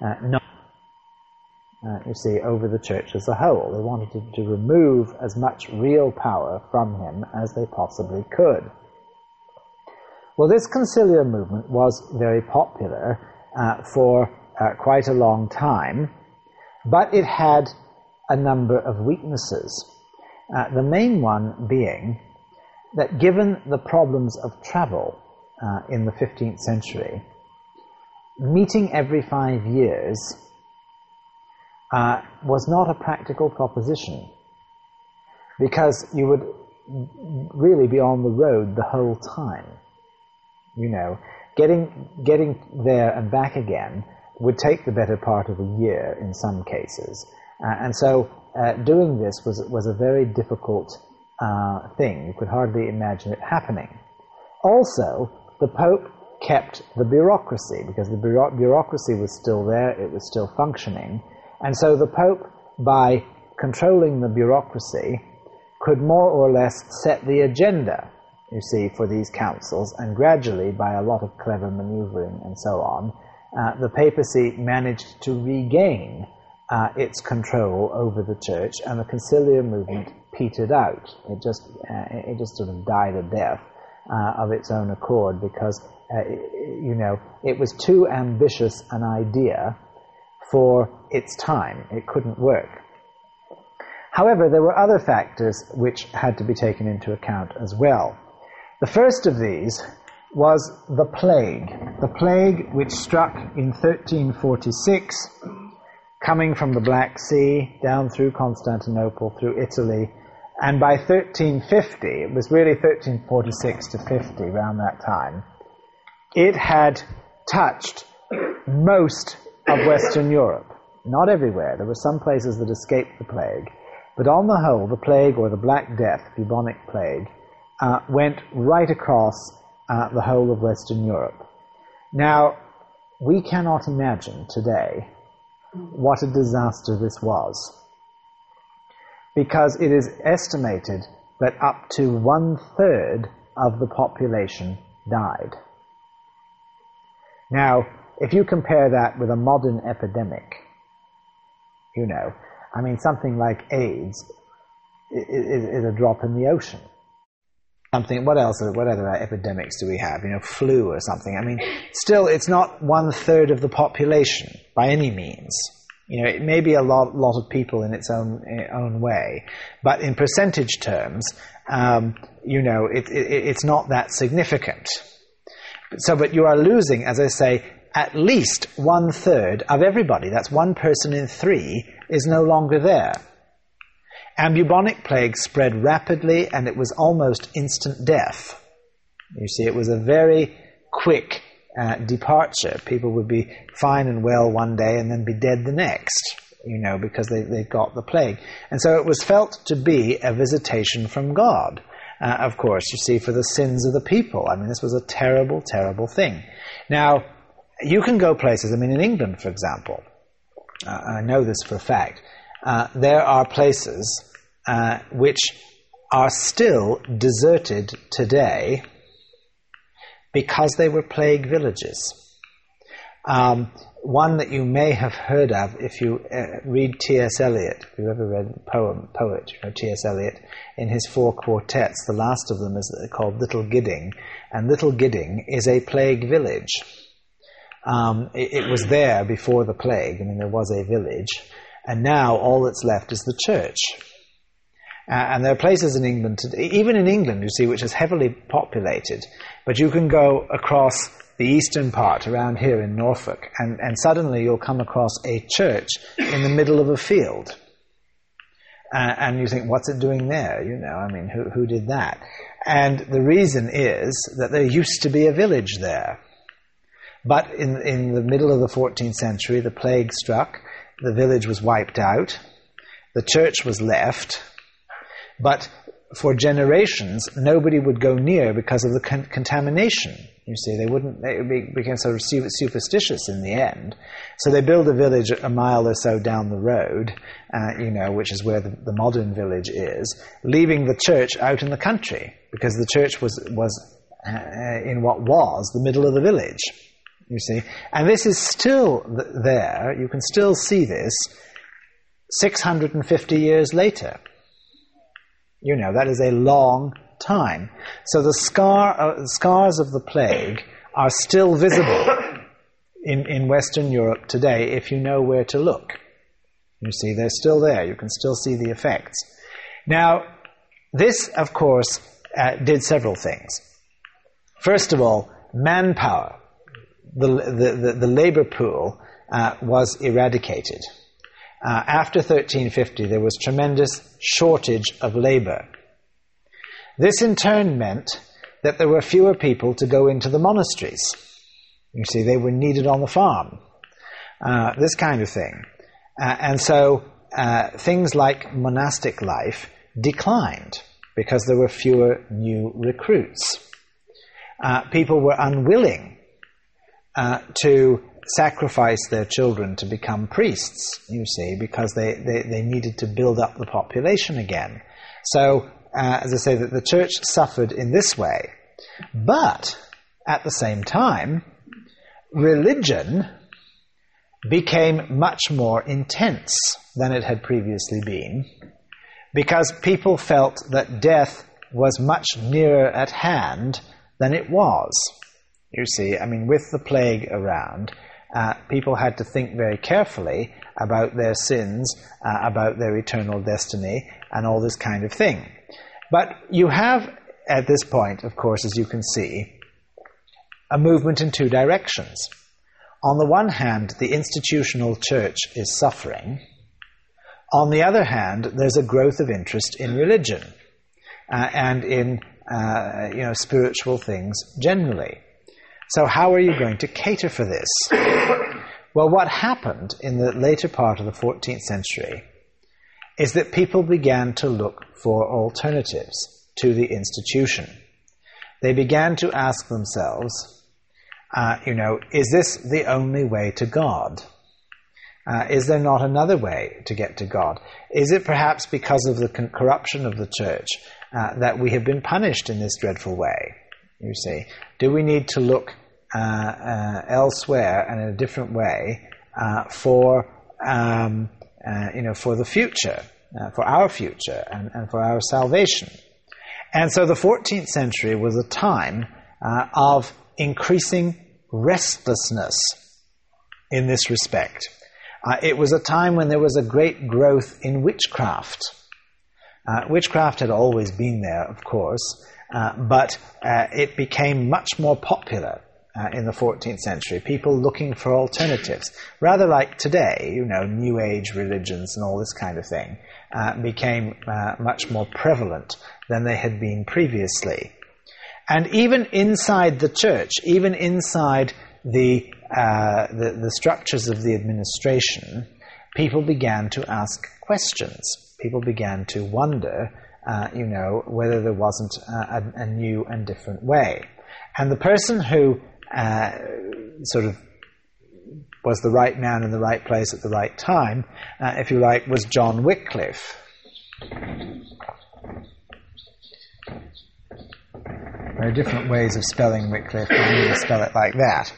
S2: you see, over the church as a whole. They wanted to remove as much real power from him as they possibly could. Well, this conciliar movement was very popular for quite a long time, but it had a number of weaknesses. The main one being that given the problems of travel in the 15th century, meeting every 5 years was not a practical proposition, because you would really be on the road the whole time. Getting there and back again would take the better part of a year in some cases. And so doing this was a very difficult thing. You could hardly imagine it happening. Also, the Pope kept the bureaucracy, because the bureaucracy was still there, it was still functioning. And so the Pope, by controlling the bureaucracy, could more or less set the agenda, you see, for these councils, and gradually, by a lot of clever maneuvering and so on, the papacy managed to regain its control over the church, and the conciliar movement petered out. It just sort of died a death of its own accord, because it was too ambitious an idea for its time. It couldn't work. However, there were other factors which had to be taken into account as well. The first of these was the plague which struck in 1346, coming from the Black Sea down through Constantinople, through Italy, and by 1350, it was really 1346 to 50, around that time, it had touched most of Western Europe. Not everywhere. There were some places that escaped the plague. But on the whole, the plague, or the Black Death, bubonic plague, went right across the whole of Western Europe. Now, we cannot imagine today what a disaster this was, because it is estimated that up to 1/3 of the population died. Now, if you compare that with a modern epidemic, something like AIDS is a drop in the ocean. What other epidemics do we have? Flu or something. Still, it's not 1/3 of the population by any means. It may be a lot of people in its own way, but in percentage terms, it's not that significant. But you are losing, as I say, at least 1/3 of everybody. That's 1 person in 3 is no longer there. And bubonic plague spread rapidly, and it was almost instant death. You see, it was a very quick departure. People would be fine and well one day and then be dead the next, because they got the plague. And so it was felt to be a visitation from God, of course, you see, for the sins of the people. This was a terrible, terrible thing. Now, you can go places, in England, for example, I know this for a fact, there are places which are still deserted today because they were plague villages. One that you may have heard of if you read T.S. Eliot, if you've ever read the poet, T.S. Eliot, in his 4 quartets. The last of them is called Little Gidding, and Little Gidding is a plague village. It was there before the plague. There was a village, and now all that's left is the church. And there are places in England, even in England, you see, which is heavily populated, but you can go across the eastern part around here in Norfolk, and suddenly you'll come across a church in the middle of a field. And you think, what's it doing there? Who did that? And the reason is that there used to be a village there. But in the middle of the 14th century, the plague struck, the village was wiped out, the church was left, but for generations, nobody would go near because of the contamination. You see, they became sort of superstitious in the end. So they built a village a mile or so down the road, which is where the modern village is, leaving the church out in the country, because the church was in what was the middle of the village. You see, and this is still there. You can still see this 650 years later. That is a long time. So the scars of the plague are still visible in Western Europe today if you know where to look. You see, they're still there. You can still see the effects. Now, this, of course, did several things. First of all, manpower. The labor pool was eradicated. After 1350, there was tremendous shortage of labor. This in turn meant that there were fewer people to go into the monasteries. You see, they were needed on the farm. This kind of thing. And so things like monastic life declined because there were fewer new recruits. People were unwilling to sacrifice their children to become priests, you see, because they needed to build up the population again. So, as I say, that the church suffered in this way. But, at the same time, religion became much more intense than it had previously been, because people felt that death was much nearer at hand than it was. You see, I mean, with the plague around, people had to think very carefully about their sins, about their eternal destiny, and all this kind of thing. But you have, at this point, of course, as you can see, a movement in two directions. On the one hand, the institutional church is suffering. On the other hand, there's a growth of interest in religion and in spiritual things generally. So how are you going to cater for this? Well, what happened in the later part of the 14th century is that people began to look for alternatives to the institution. They began to ask themselves, is this the only way to God? Is there not another way to get to God? Is it perhaps because of the corruption of the church that we have been punished in this dreadful way? You see, do we need to look elsewhere and in a different way for the future, for our future and for our salvation? And so the 14th century was a time of increasing restlessness in this respect. It was a time when there was a great growth in witchcraft. Witchcraft had always been there, of course, but it became much more popular in the 14th century. People looking for alternatives, rather like today, New Age religions and all this kind of thing, became much more prevalent than they had been previously. And even inside the church, even inside the structures of the administration, people began to ask questions. People began to wonder, whether there wasn't a new and different way. And the person who sort of was the right man in the right place at the right time, if you like, was John Wycliffe. There are different ways of spelling Wycliffe, but I'm going to spell it like that.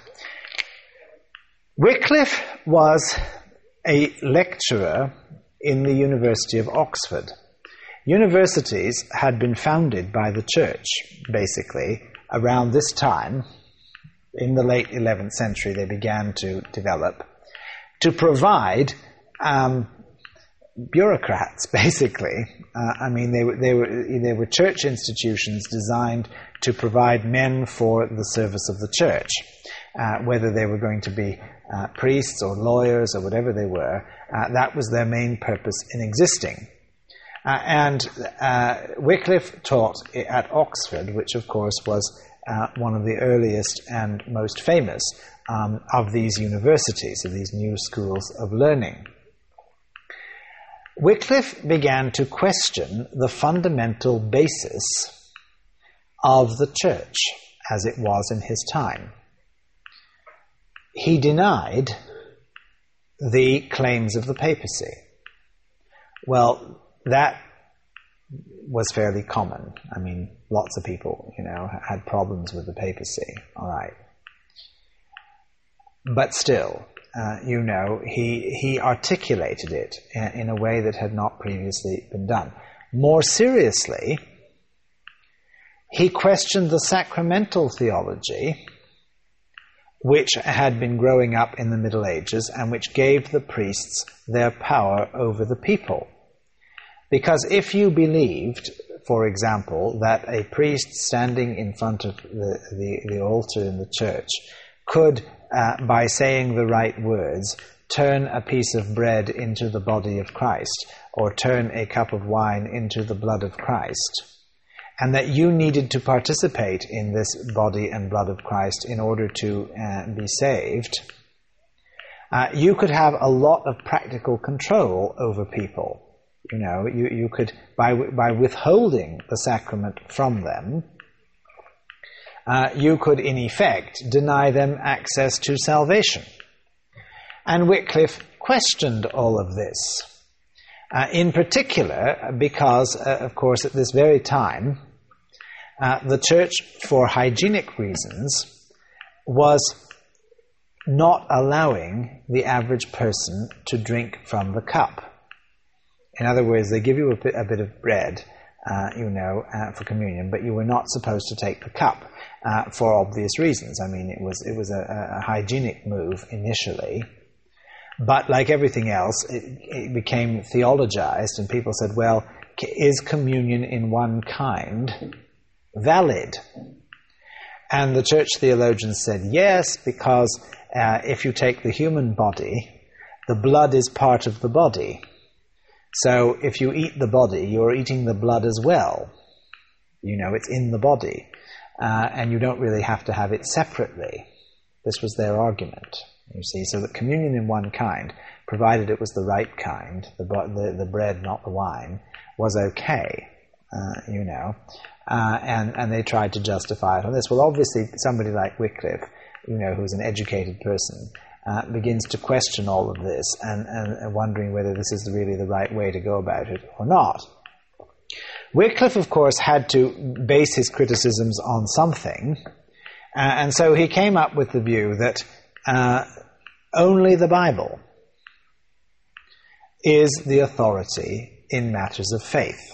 S2: Wycliffe was a lecturer in the University of Oxford. Universities had been founded by the church, basically, around this time. In the late 11th century, they began to develop to provide bureaucrats, basically. They were church institutions designed to provide men for the service of the church, whether they were going to be priests or lawyers or whatever they were. That was their main purpose in existing. And Wycliffe taught at Oxford, which of course was one of the earliest and most famous of these universities, of these new schools of learning. Wycliffe began to question the fundamental basis of the church as it was in his time. He denied the claims of the papacy. Well, that was fairly common. I mean, lots of people, had problems with the papacy, all right. But still, he articulated it in a way that had not previously been done. More seriously, he questioned the sacramental theology, which had been growing up in the Middle Ages and which gave the priests their power over the people. Because if you believed, for example, that a priest standing in front of the altar in the church could, by saying the right words, turn a piece of bread into the body of Christ, or turn a cup of wine into the blood of Christ, and that you needed to participate in this body and blood of Christ in order to be saved, you could have a lot of practical control over people. You could, by withholding the sacrament from them, you could in effect deny them access to salvation. And Wycliffe questioned all of this, in particular because, of course, at this very time, the church, for hygienic reasons, was not allowing the average person to drink from the cup. In other words, they give you a bit of bread, for communion, but you were not supposed to take the cup for obvious reasons. I mean, it was a hygienic move initially, but like everything else, it became theologized, and people said, well, is communion in one kind valid? And the church theologians said yes, because if you take the human body, the blood is part of the body. So if you eat the body, you're eating the blood as well. It's in the body. And you don't really have to have it separately. This was their argument, you see. So that communion in one kind, provided it was the right kind, the bread, not the wine, was okay, and they tried to justify it on this. Well, obviously, somebody like Wycliffe, who's an educated person, begins to question all of this and wondering whether this is really the right way to go about it or not. Wycliffe, of course, had to base his criticisms on something, and so he came up with the view that only the Bible is the authority in matters of faith.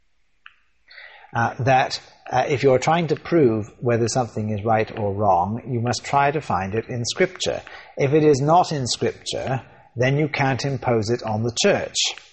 S2: That if you're trying to prove whether something is right or wrong, you must try to find it in Scripture. If it is not in Scripture, then you can't impose it on the church.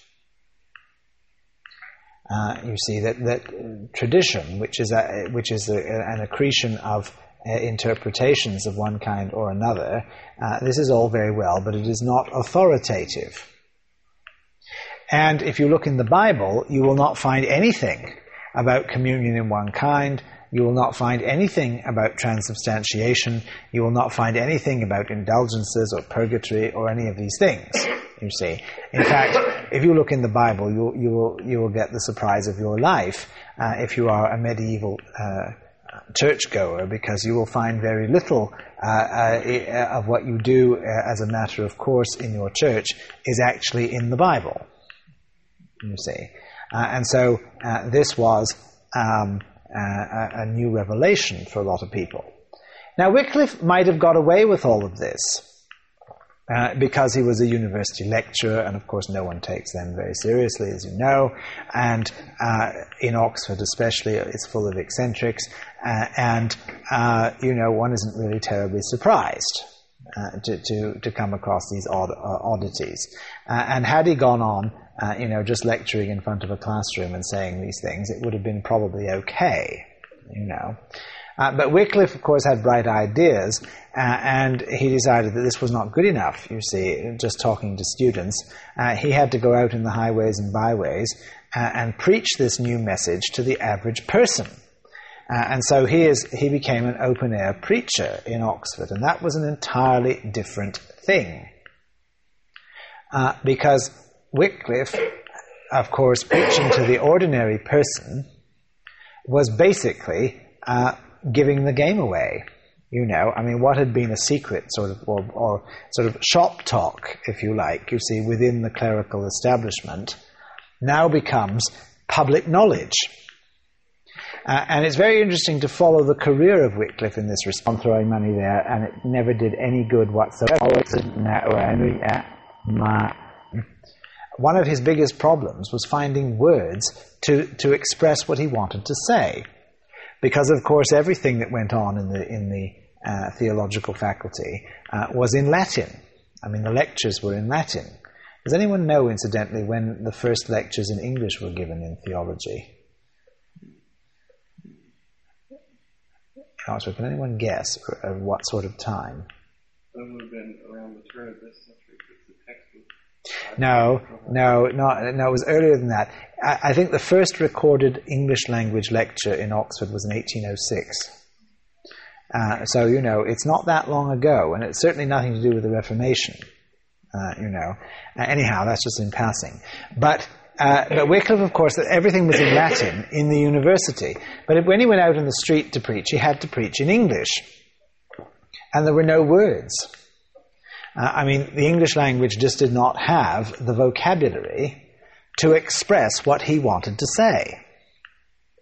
S2: You see that tradition, which is an accretion of interpretations of one kind or another, this is all very well, but it is not authoritative. And if you look in the Bible, you will not find anything about communion in one kind. You will not find anything about transubstantiation. You will not find anything about indulgences or purgatory or any of these things, you see. In fact, if you look in the Bible, you will get the surprise of your life if you are a medieval churchgoer, because you will find very little of what you do as a matter of course in your church is actually in the Bible, you see. And so this was a new revelation for a lot of people. Now, Wycliffe might have got away with all of this because he was a university lecturer, and of course no one takes them very seriously, as you know, and in Oxford especially it's full of eccentrics, and one isn't really terribly surprised to come across these oddities. And had he gone on just lecturing in front of a classroom and saying these things, it would have been probably okay, But Wycliffe, of course, had bright ideas, and he decided that this was not good enough, you see, just talking to students. He had to go out in the highways and byways and preach this new message to the average person. And so he became an open-air preacher in Oxford, and that was an entirely different thing. Because Wycliffe, of course, preaching to the ordinary person, was basically giving the game away. What had been a secret sort of, or sort of shop talk, if you like, you see, within the clerical establishment, now becomes public knowledge. And it's very interesting to follow the career of Wycliffe in this response, throwing money there, and it never did any good whatsoever. One of his biggest problems was finding words to express what he wanted to say. Because, of course, everything that went on in the theological faculty was in Latin. I mean, the lectures were in Latin. Does anyone know, incidentally, when the first lectures in English were given in theology? Can anyone guess what sort of time?
S3: It would have been around the turn of this century, because the text was...
S2: No, it was earlier than that. I think the first recorded English language lecture in Oxford was in 1806. So, it's not that long ago, and it's certainly nothing to do with the Reformation, Anyhow, that's just in passing. But Wycliffe, of course, everything was in Latin in the university. But when he went out in the street to preach, he had to preach in English. And there were no words. The English language just did not have the vocabulary to express what he wanted to say.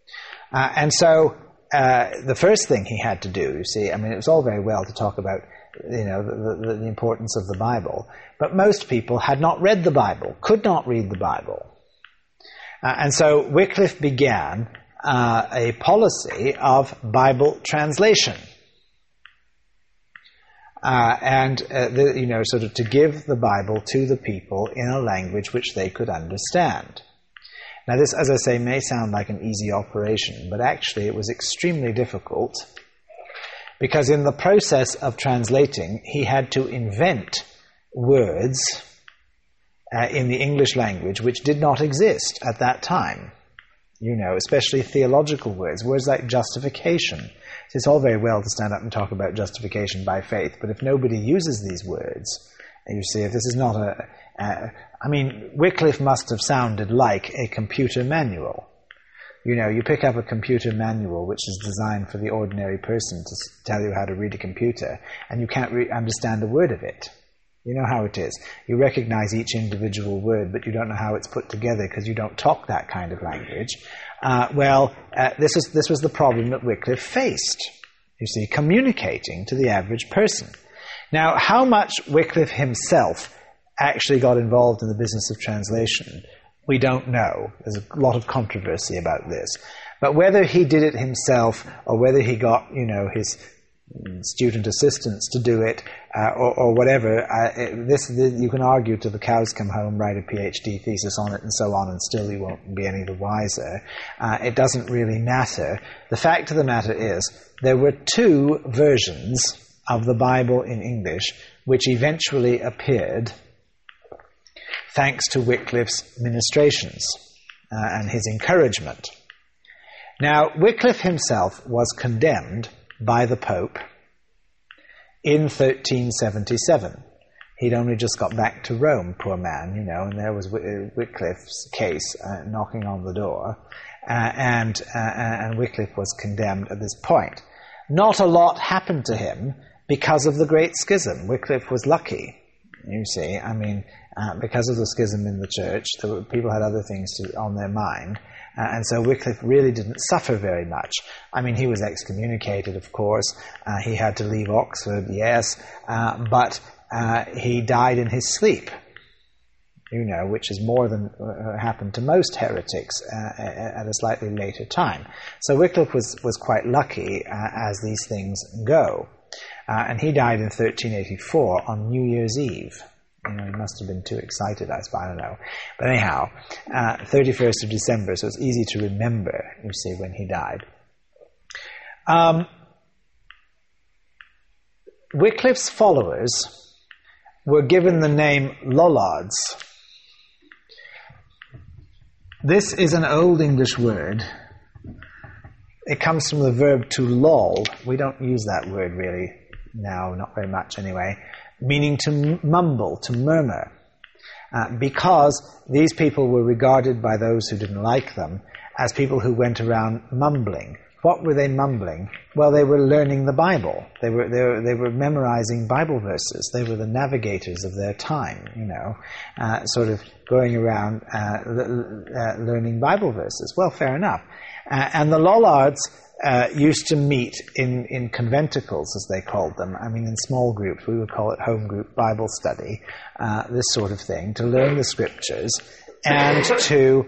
S2: And so the first thing he had to do, you see, it was all very well to talk about the importance of the Bible. But most people had not read the Bible, could not read the Bible. And so Wycliffe began a policy of Bible translation. Sort of to give the Bible to the people in a language which they could understand. Now this, as I say, may sound like an easy operation, but actually it was extremely difficult, because in the process of translating, he had to invent words in the English language which did not exist at that time. Especially theological words like justification. So it's all very well to stand up and talk about justification by faith, but if nobody uses these words, you see, if this is not Wycliffe must have sounded like a computer manual. You pick up a computer manual which is designed for the ordinary person to tell you how to read a computer, and you can't understand a word of it. You know how it is. You recognize each individual word, but you don't know how it's put together because you don't talk that kind of language. This was the problem that Wycliffe faced, you see, communicating to the average person. Now, how much Wycliffe himself actually got involved in the business of translation, we don't know. There's a lot of controversy about this. But whether he did it himself or whether he got, his student assistants to do it, or whatever, you can argue till the cows come home, write a PhD thesis on it and so on, and still you won't be any the wiser. It doesn't really matter. The fact of the matter is, there were two versions of the Bible in English which eventually appeared thanks to Wycliffe's ministrations and his encouragement. Now, Wycliffe himself was condemned by the Pope in 1377. He'd only just got back to Rome, poor man, and there was Wycliffe's case knocking on the door, and Wycliffe was condemned at this point. Not a lot happened to him because of the Great Schism. Wycliffe was lucky, you see. Because of the schism in the church, people had other things on their mind. And so Wycliffe really didn't suffer very much. He was excommunicated, of course. He had to leave Oxford, yes. But he died in his sleep, which is more than happened to most heretics at a slightly later time. So Wycliffe was quite lucky as these things go. And he died in 1384 on New Year's Eve. He must have been too excited, I don't know. But anyhow, 31st of December, so it's easy to remember, you see, when he died. Wycliffe's followers were given the name Lollards. This is an Old English word. It comes from the verb to loll. We don't use that word really now, not very much anyway. Meaning to mumble, to murmur, because these people were regarded by those who didn't like them as people who went around mumbling. What were they mumbling? Well, they were learning the Bible. They were memorizing Bible verses. They were the navigators of their time, sort of going around learning Bible verses. Well, fair enough. And the Lollards used to meet in conventicles, as they called them. In small groups. We would call it home group Bible study, this sort of thing, to learn the scriptures and to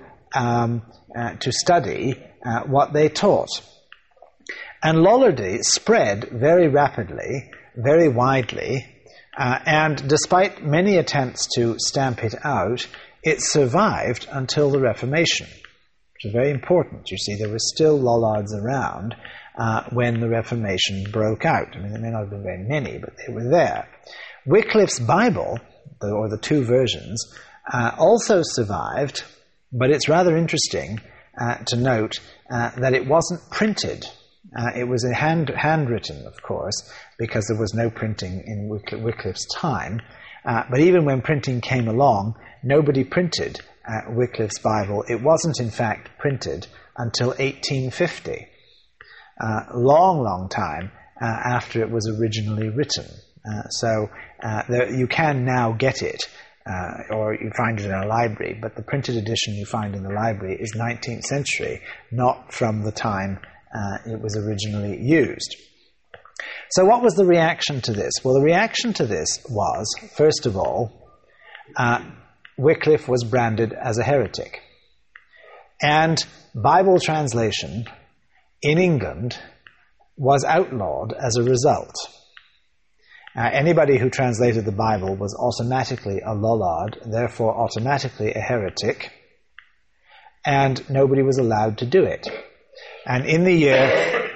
S2: study what they taught. And Lollardy spread very rapidly, very widely, and despite many attempts to stamp it out, it survived until the Reformation. Which is very important. You see, there were still Lollards around when the Reformation broke out. There may not have been very many, but they were there. Wycliffe's Bible, or the two versions, also survived, but it's rather interesting to note that it wasn't printed. It was handwritten, of course, because there was no printing in Wycliffe's time. But even when printing came along, nobody printed Wycliffe's Bible. It wasn't, in fact, printed until 1850. Long time after it was originally written. So you can now get it, or you find it in a library, but the printed edition you find in the library is 19th century, not from the time it was originally used. So what was the reaction to this? Well, the reaction to this was, first of all, Wycliffe was branded as a heretic. And Bible translation in England was outlawed as a result. Anybody who translated the Bible was automatically a Lollard, therefore automatically a heretic, and nobody was allowed to do it. And in the year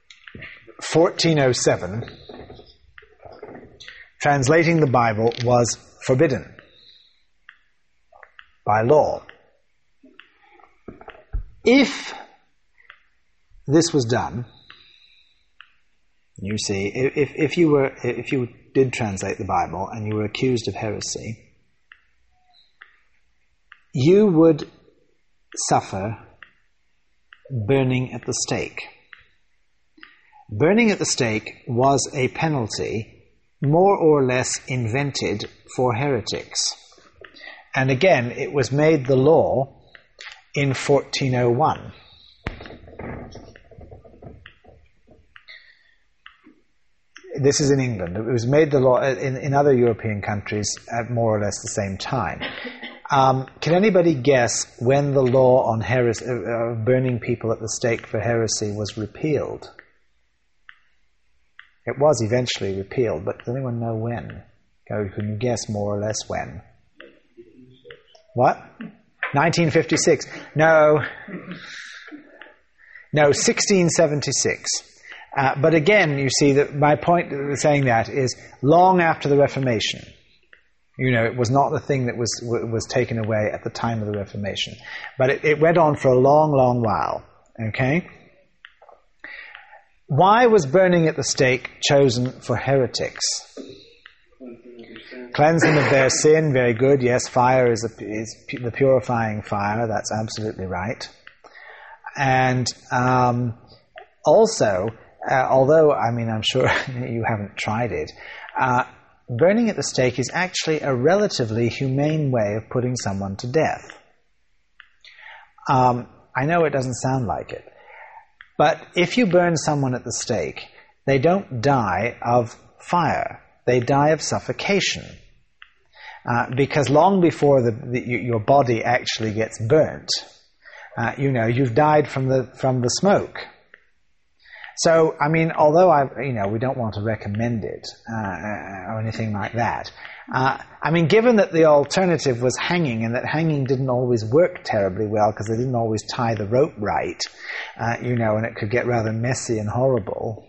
S2: 1407, translating the Bible was forbidden by law. If this was done, you see, if you did translate the Bible and you were accused of heresy, you would suffer burning at the stake. Burning at the stake was a penalty more or less invented for heretics. And again, it was made the law in 1401. This is in England. It was made the law in other European countries at more or less the same time. Can anybody guess when the law on heresy, burning people at the stake for heresy was repealed? It was eventually repealed, but does anyone know when? Can you guess more or less when? What? 1956. No, 1676. But again, you see that my point of saying that is long after the Reformation. You know, it was not the thing that was taken away at the time of the Reformation. But it went on for a long, long while. Okay? Why was burning at the stake chosen for heretics? Cleansing of their sin, very good. Yes, fire is the purifying fire. That's absolutely right. And also, although, I'm sure you haven't tried it, burning at the stake is actually a relatively humane way of putting someone to death. I know it doesn't sound like it, but if you burn someone at the stake, they don't die of fire. They die of suffocation. Because long before your body actually gets burnt, you've died from the smoke. So, although we don't want to recommend it or anything like that. Given that the alternative was hanging, and that hanging didn't always work terribly well because they didn't always tie the rope right, and it could get rather messy and horrible.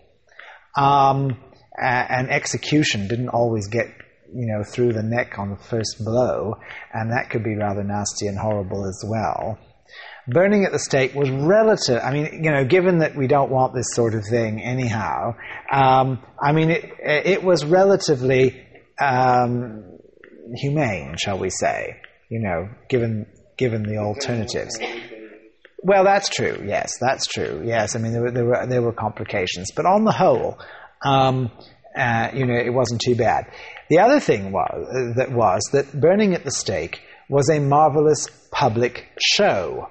S2: And execution didn't always get through the neck on the first blow, and that could be rather nasty and horrible as well. Burning at the stake was relative. Given that we don't want this sort of thing anyhow, it was relatively humane, shall we say? Given the alternatives. Well, that's true. Yes, that's true. Yes, there were complications, but on the whole, it wasn't too bad. The other thing was that burning at the stake was a marvelous public show.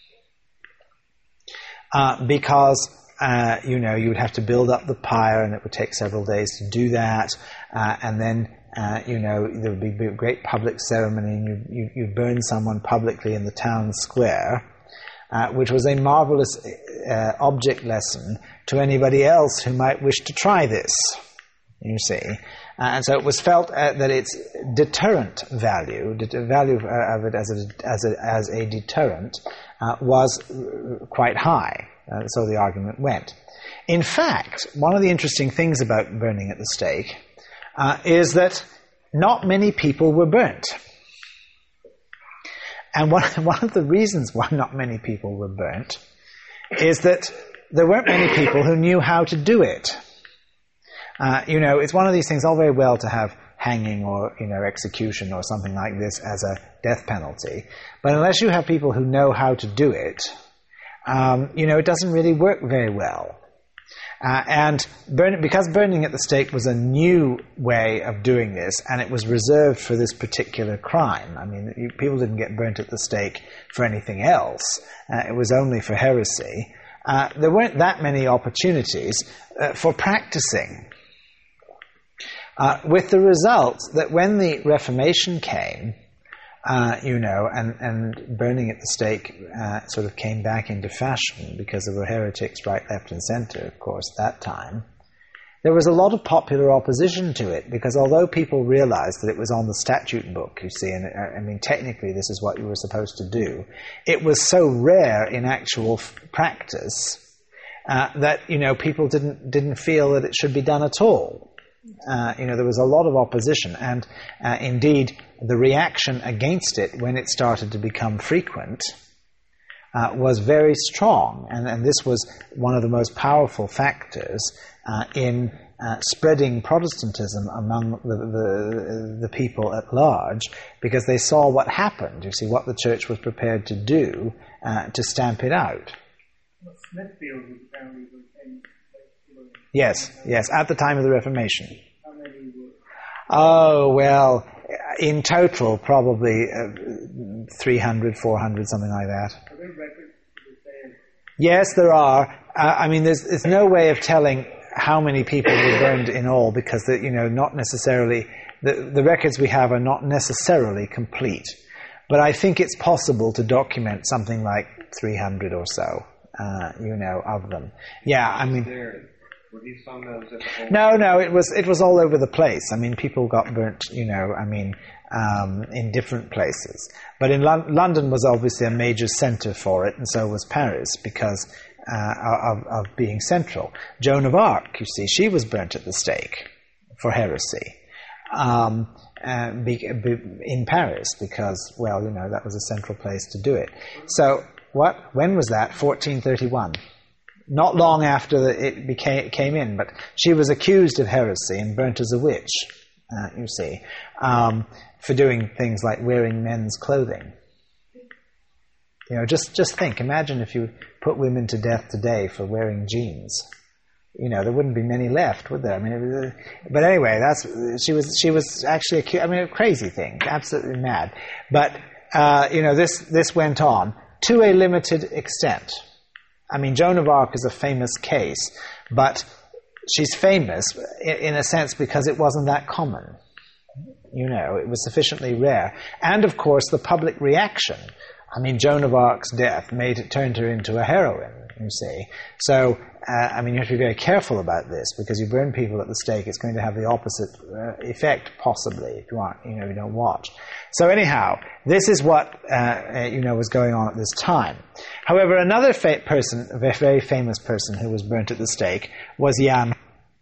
S2: Because you would have to build up the pyre, and it would take several days to do that, and then there would be a great public ceremony, and you'd burn someone publicly in the town square, which was a marvelous object lesson to anybody else who might wish to try this. You see, and so it was felt that its deterrent value, the value of it as a deterrent, was quite high. So the argument went. In fact, one of the interesting things about burning at the stake is that not many people were burnt. And one of the reasons why not many people were burnt is that there weren't many people who knew how to do it. It's one of these things, all very well to have hanging or, execution or something like this as a death penalty. But unless you have people who know how to do it, it doesn't really work very well. Because burning at the stake was a new way of doing this, and it was reserved for this particular crime. People didn't get burnt at the stake for anything else. It was only for heresy. there weren't that many opportunities for practicing. With the result that when the Reformation came, and burning at the stake sort of came back into fashion because there were heretics right, left, and center, of course, at that time, there was a lot of popular opposition to it, because although people realized that it was on the statute book, you see, and I mean, technically this is what you were supposed to do, it was so rare in actual practice that, people didn't feel that it should be done at all. There was a lot of opposition, and indeed the reaction against it when it started to become frequent was very strong, and this was one of the most powerful factors in spreading Protestantism among the people at large, because they saw what happened, you see, what the church was prepared to do to stamp it out.
S4: Well, Smithfield was apparently in.
S2: Yes, at the time of the Reformation.
S4: How many were?
S2: Oh, well, in total, probably 300, 400, something like that.
S4: Are there records to say?
S2: Yes, there are. There's no way of telling how many people were burned in all, because not necessarily the records we have are not necessarily complete. But I think it's possible to document something like 300 or so, of them. Yeah,
S3: Were these some that was at the whole?
S2: No, it was all over the place. I mean, people got burnt, in different places. But in London was obviously a major centre for it, and so was Paris, because of being central. Joan of Arc, you see, she was burnt at the stake for heresy in Paris, because, that was a central place to do it. So, when was that? 1431. Not long after it came in, but she was accused of heresy and burnt as a witch, you see, for doing things like wearing men's clothing. Just think, imagine if you put women to death today for wearing jeans. There wouldn't be many left, would there? But anyway, she was actually accused. A crazy thing, absolutely mad. But this went on to a limited extent. Joan of Arc is a famous case, but she's famous in a sense because it wasn't that common. It was sufficiently rare. And of course, the public reaction. Joan of Arc's death turned her into a heroine, you see. So, you have to be very careful about this, because you burn people at the stake, it's going to have the opposite effect, possibly, if you don't watch. So anyhow, this is what, was going on at this time. However, another person, a very famous person who was burnt at the stake, was Jan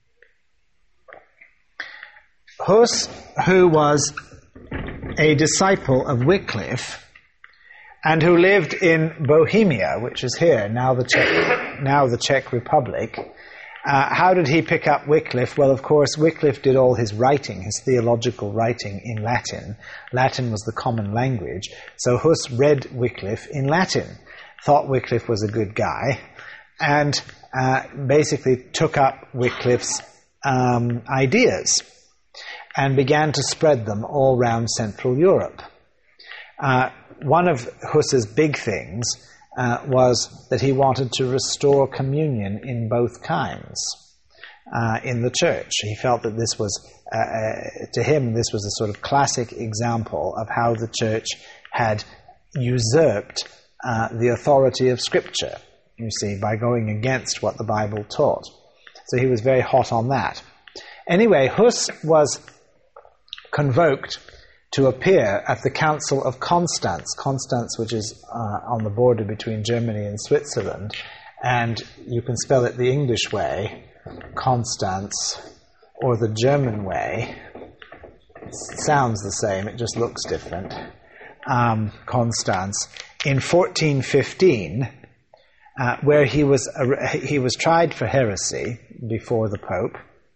S2: Hus, who was a disciple of Wycliffe, and who lived in Bohemia, which is here, now the Czech Republic. How did he pick up Wycliffe? Well, of course, Wycliffe did all his writing, his theological writing, in Latin. Latin was the common language, so Hus read Wycliffe in Latin, thought Wycliffe was a good guy, and basically took up Wycliffe's ideas and began to spread them all around Central Europe. One of Hus's big things was that he wanted to restore communion in both kinds in the church. He felt that this was, to him, this was a sort of classic example of how the church had usurped the authority of Scripture, you see, by going against what the Bible taught. So he was very hot on that. Anyway, Hus was convoked to appear at the Council of Constance, which is on the border between Germany and Switzerland, and you can spell it the English way, Constance, or the German way. It sounds the same, it just looks different. Constance, in 1415, where he was tried for heresy before the Pope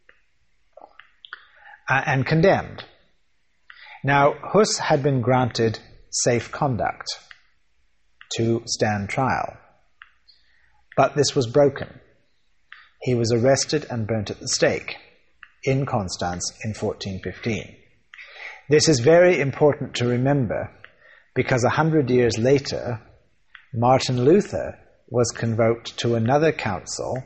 S2: and condemned. Now, Hus had been granted safe conduct to stand trial, but this was broken. He was arrested and burnt at the stake in Constance in 1415. This is very important to remember, because 100 years later, Martin Luther was convoked to another council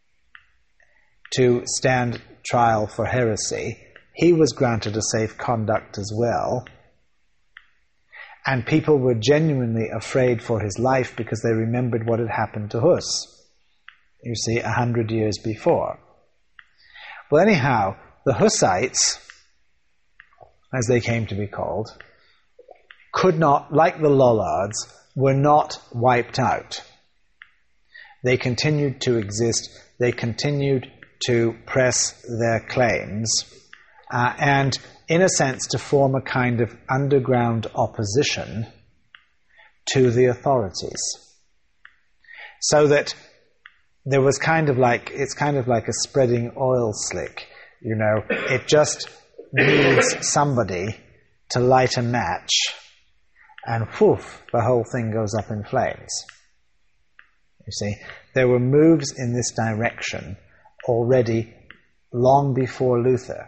S2: to stand trial for heresy. He was granted a safe conduct as well. And people were genuinely afraid for his life because they remembered what had happened to Hus, you see, 100 years before. Well, anyhow, the Hussites, as they came to be called, could not, like the Lollards, were not wiped out. They continued to exist. They continued to press their claims and, in a sense, to form a kind of underground opposition to the authorities. So that there was it's kind of like a spreading oil slick, you know. It just needs somebody to light a match, and poof, the whole thing goes up in flames. You see, there were moves in this direction already long before Luther.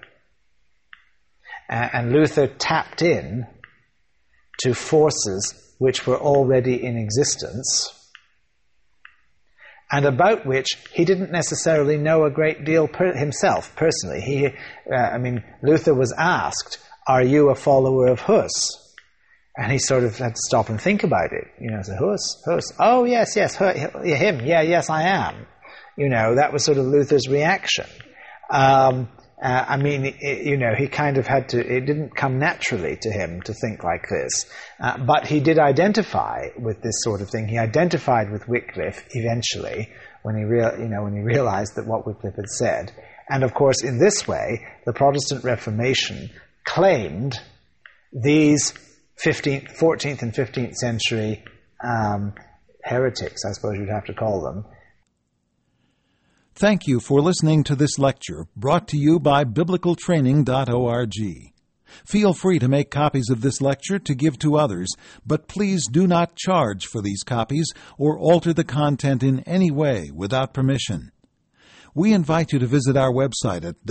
S2: And Luther tapped in to forces which were already in existence, and about which he didn't necessarily know a great deal himself, personally. Luther was asked, "Are you a follower of Hus?" And he sort of had to stop and think about it. You know, so Hus. Oh, yes, him. Yeah, yes, I am. You know, that was sort of Luther's reaction. He kind of had to, it didn't come naturally to him to think like this. But he did identify with this sort of thing. He identified with Wycliffe eventually when he realized that what Wycliffe had said. And of course, in this way, the Protestant Reformation claimed these 14th and 15th century heretics, I suppose you'd have to call them.
S1: Thank you for listening to this lecture brought to you by biblicaltraining.org. Feel free to make copies of this lecture to give to others, but please do not charge for these copies or alter the content in any way without permission. We invite you to visit our website at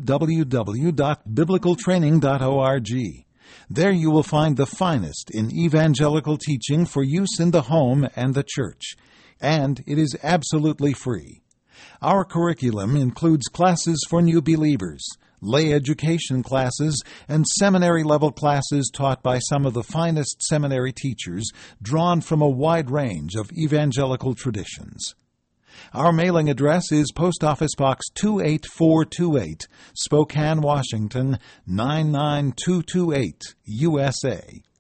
S1: www.biblicaltraining.org. There you will find the finest in evangelical teaching for use in the home and the church, and it is absolutely free. Our curriculum includes classes for new believers, lay education classes, and seminary-level classes taught by some of the finest seminary teachers drawn from a wide range of evangelical traditions. Our mailing address is Post Office Box 28428, Spokane, Washington, 99228, USA.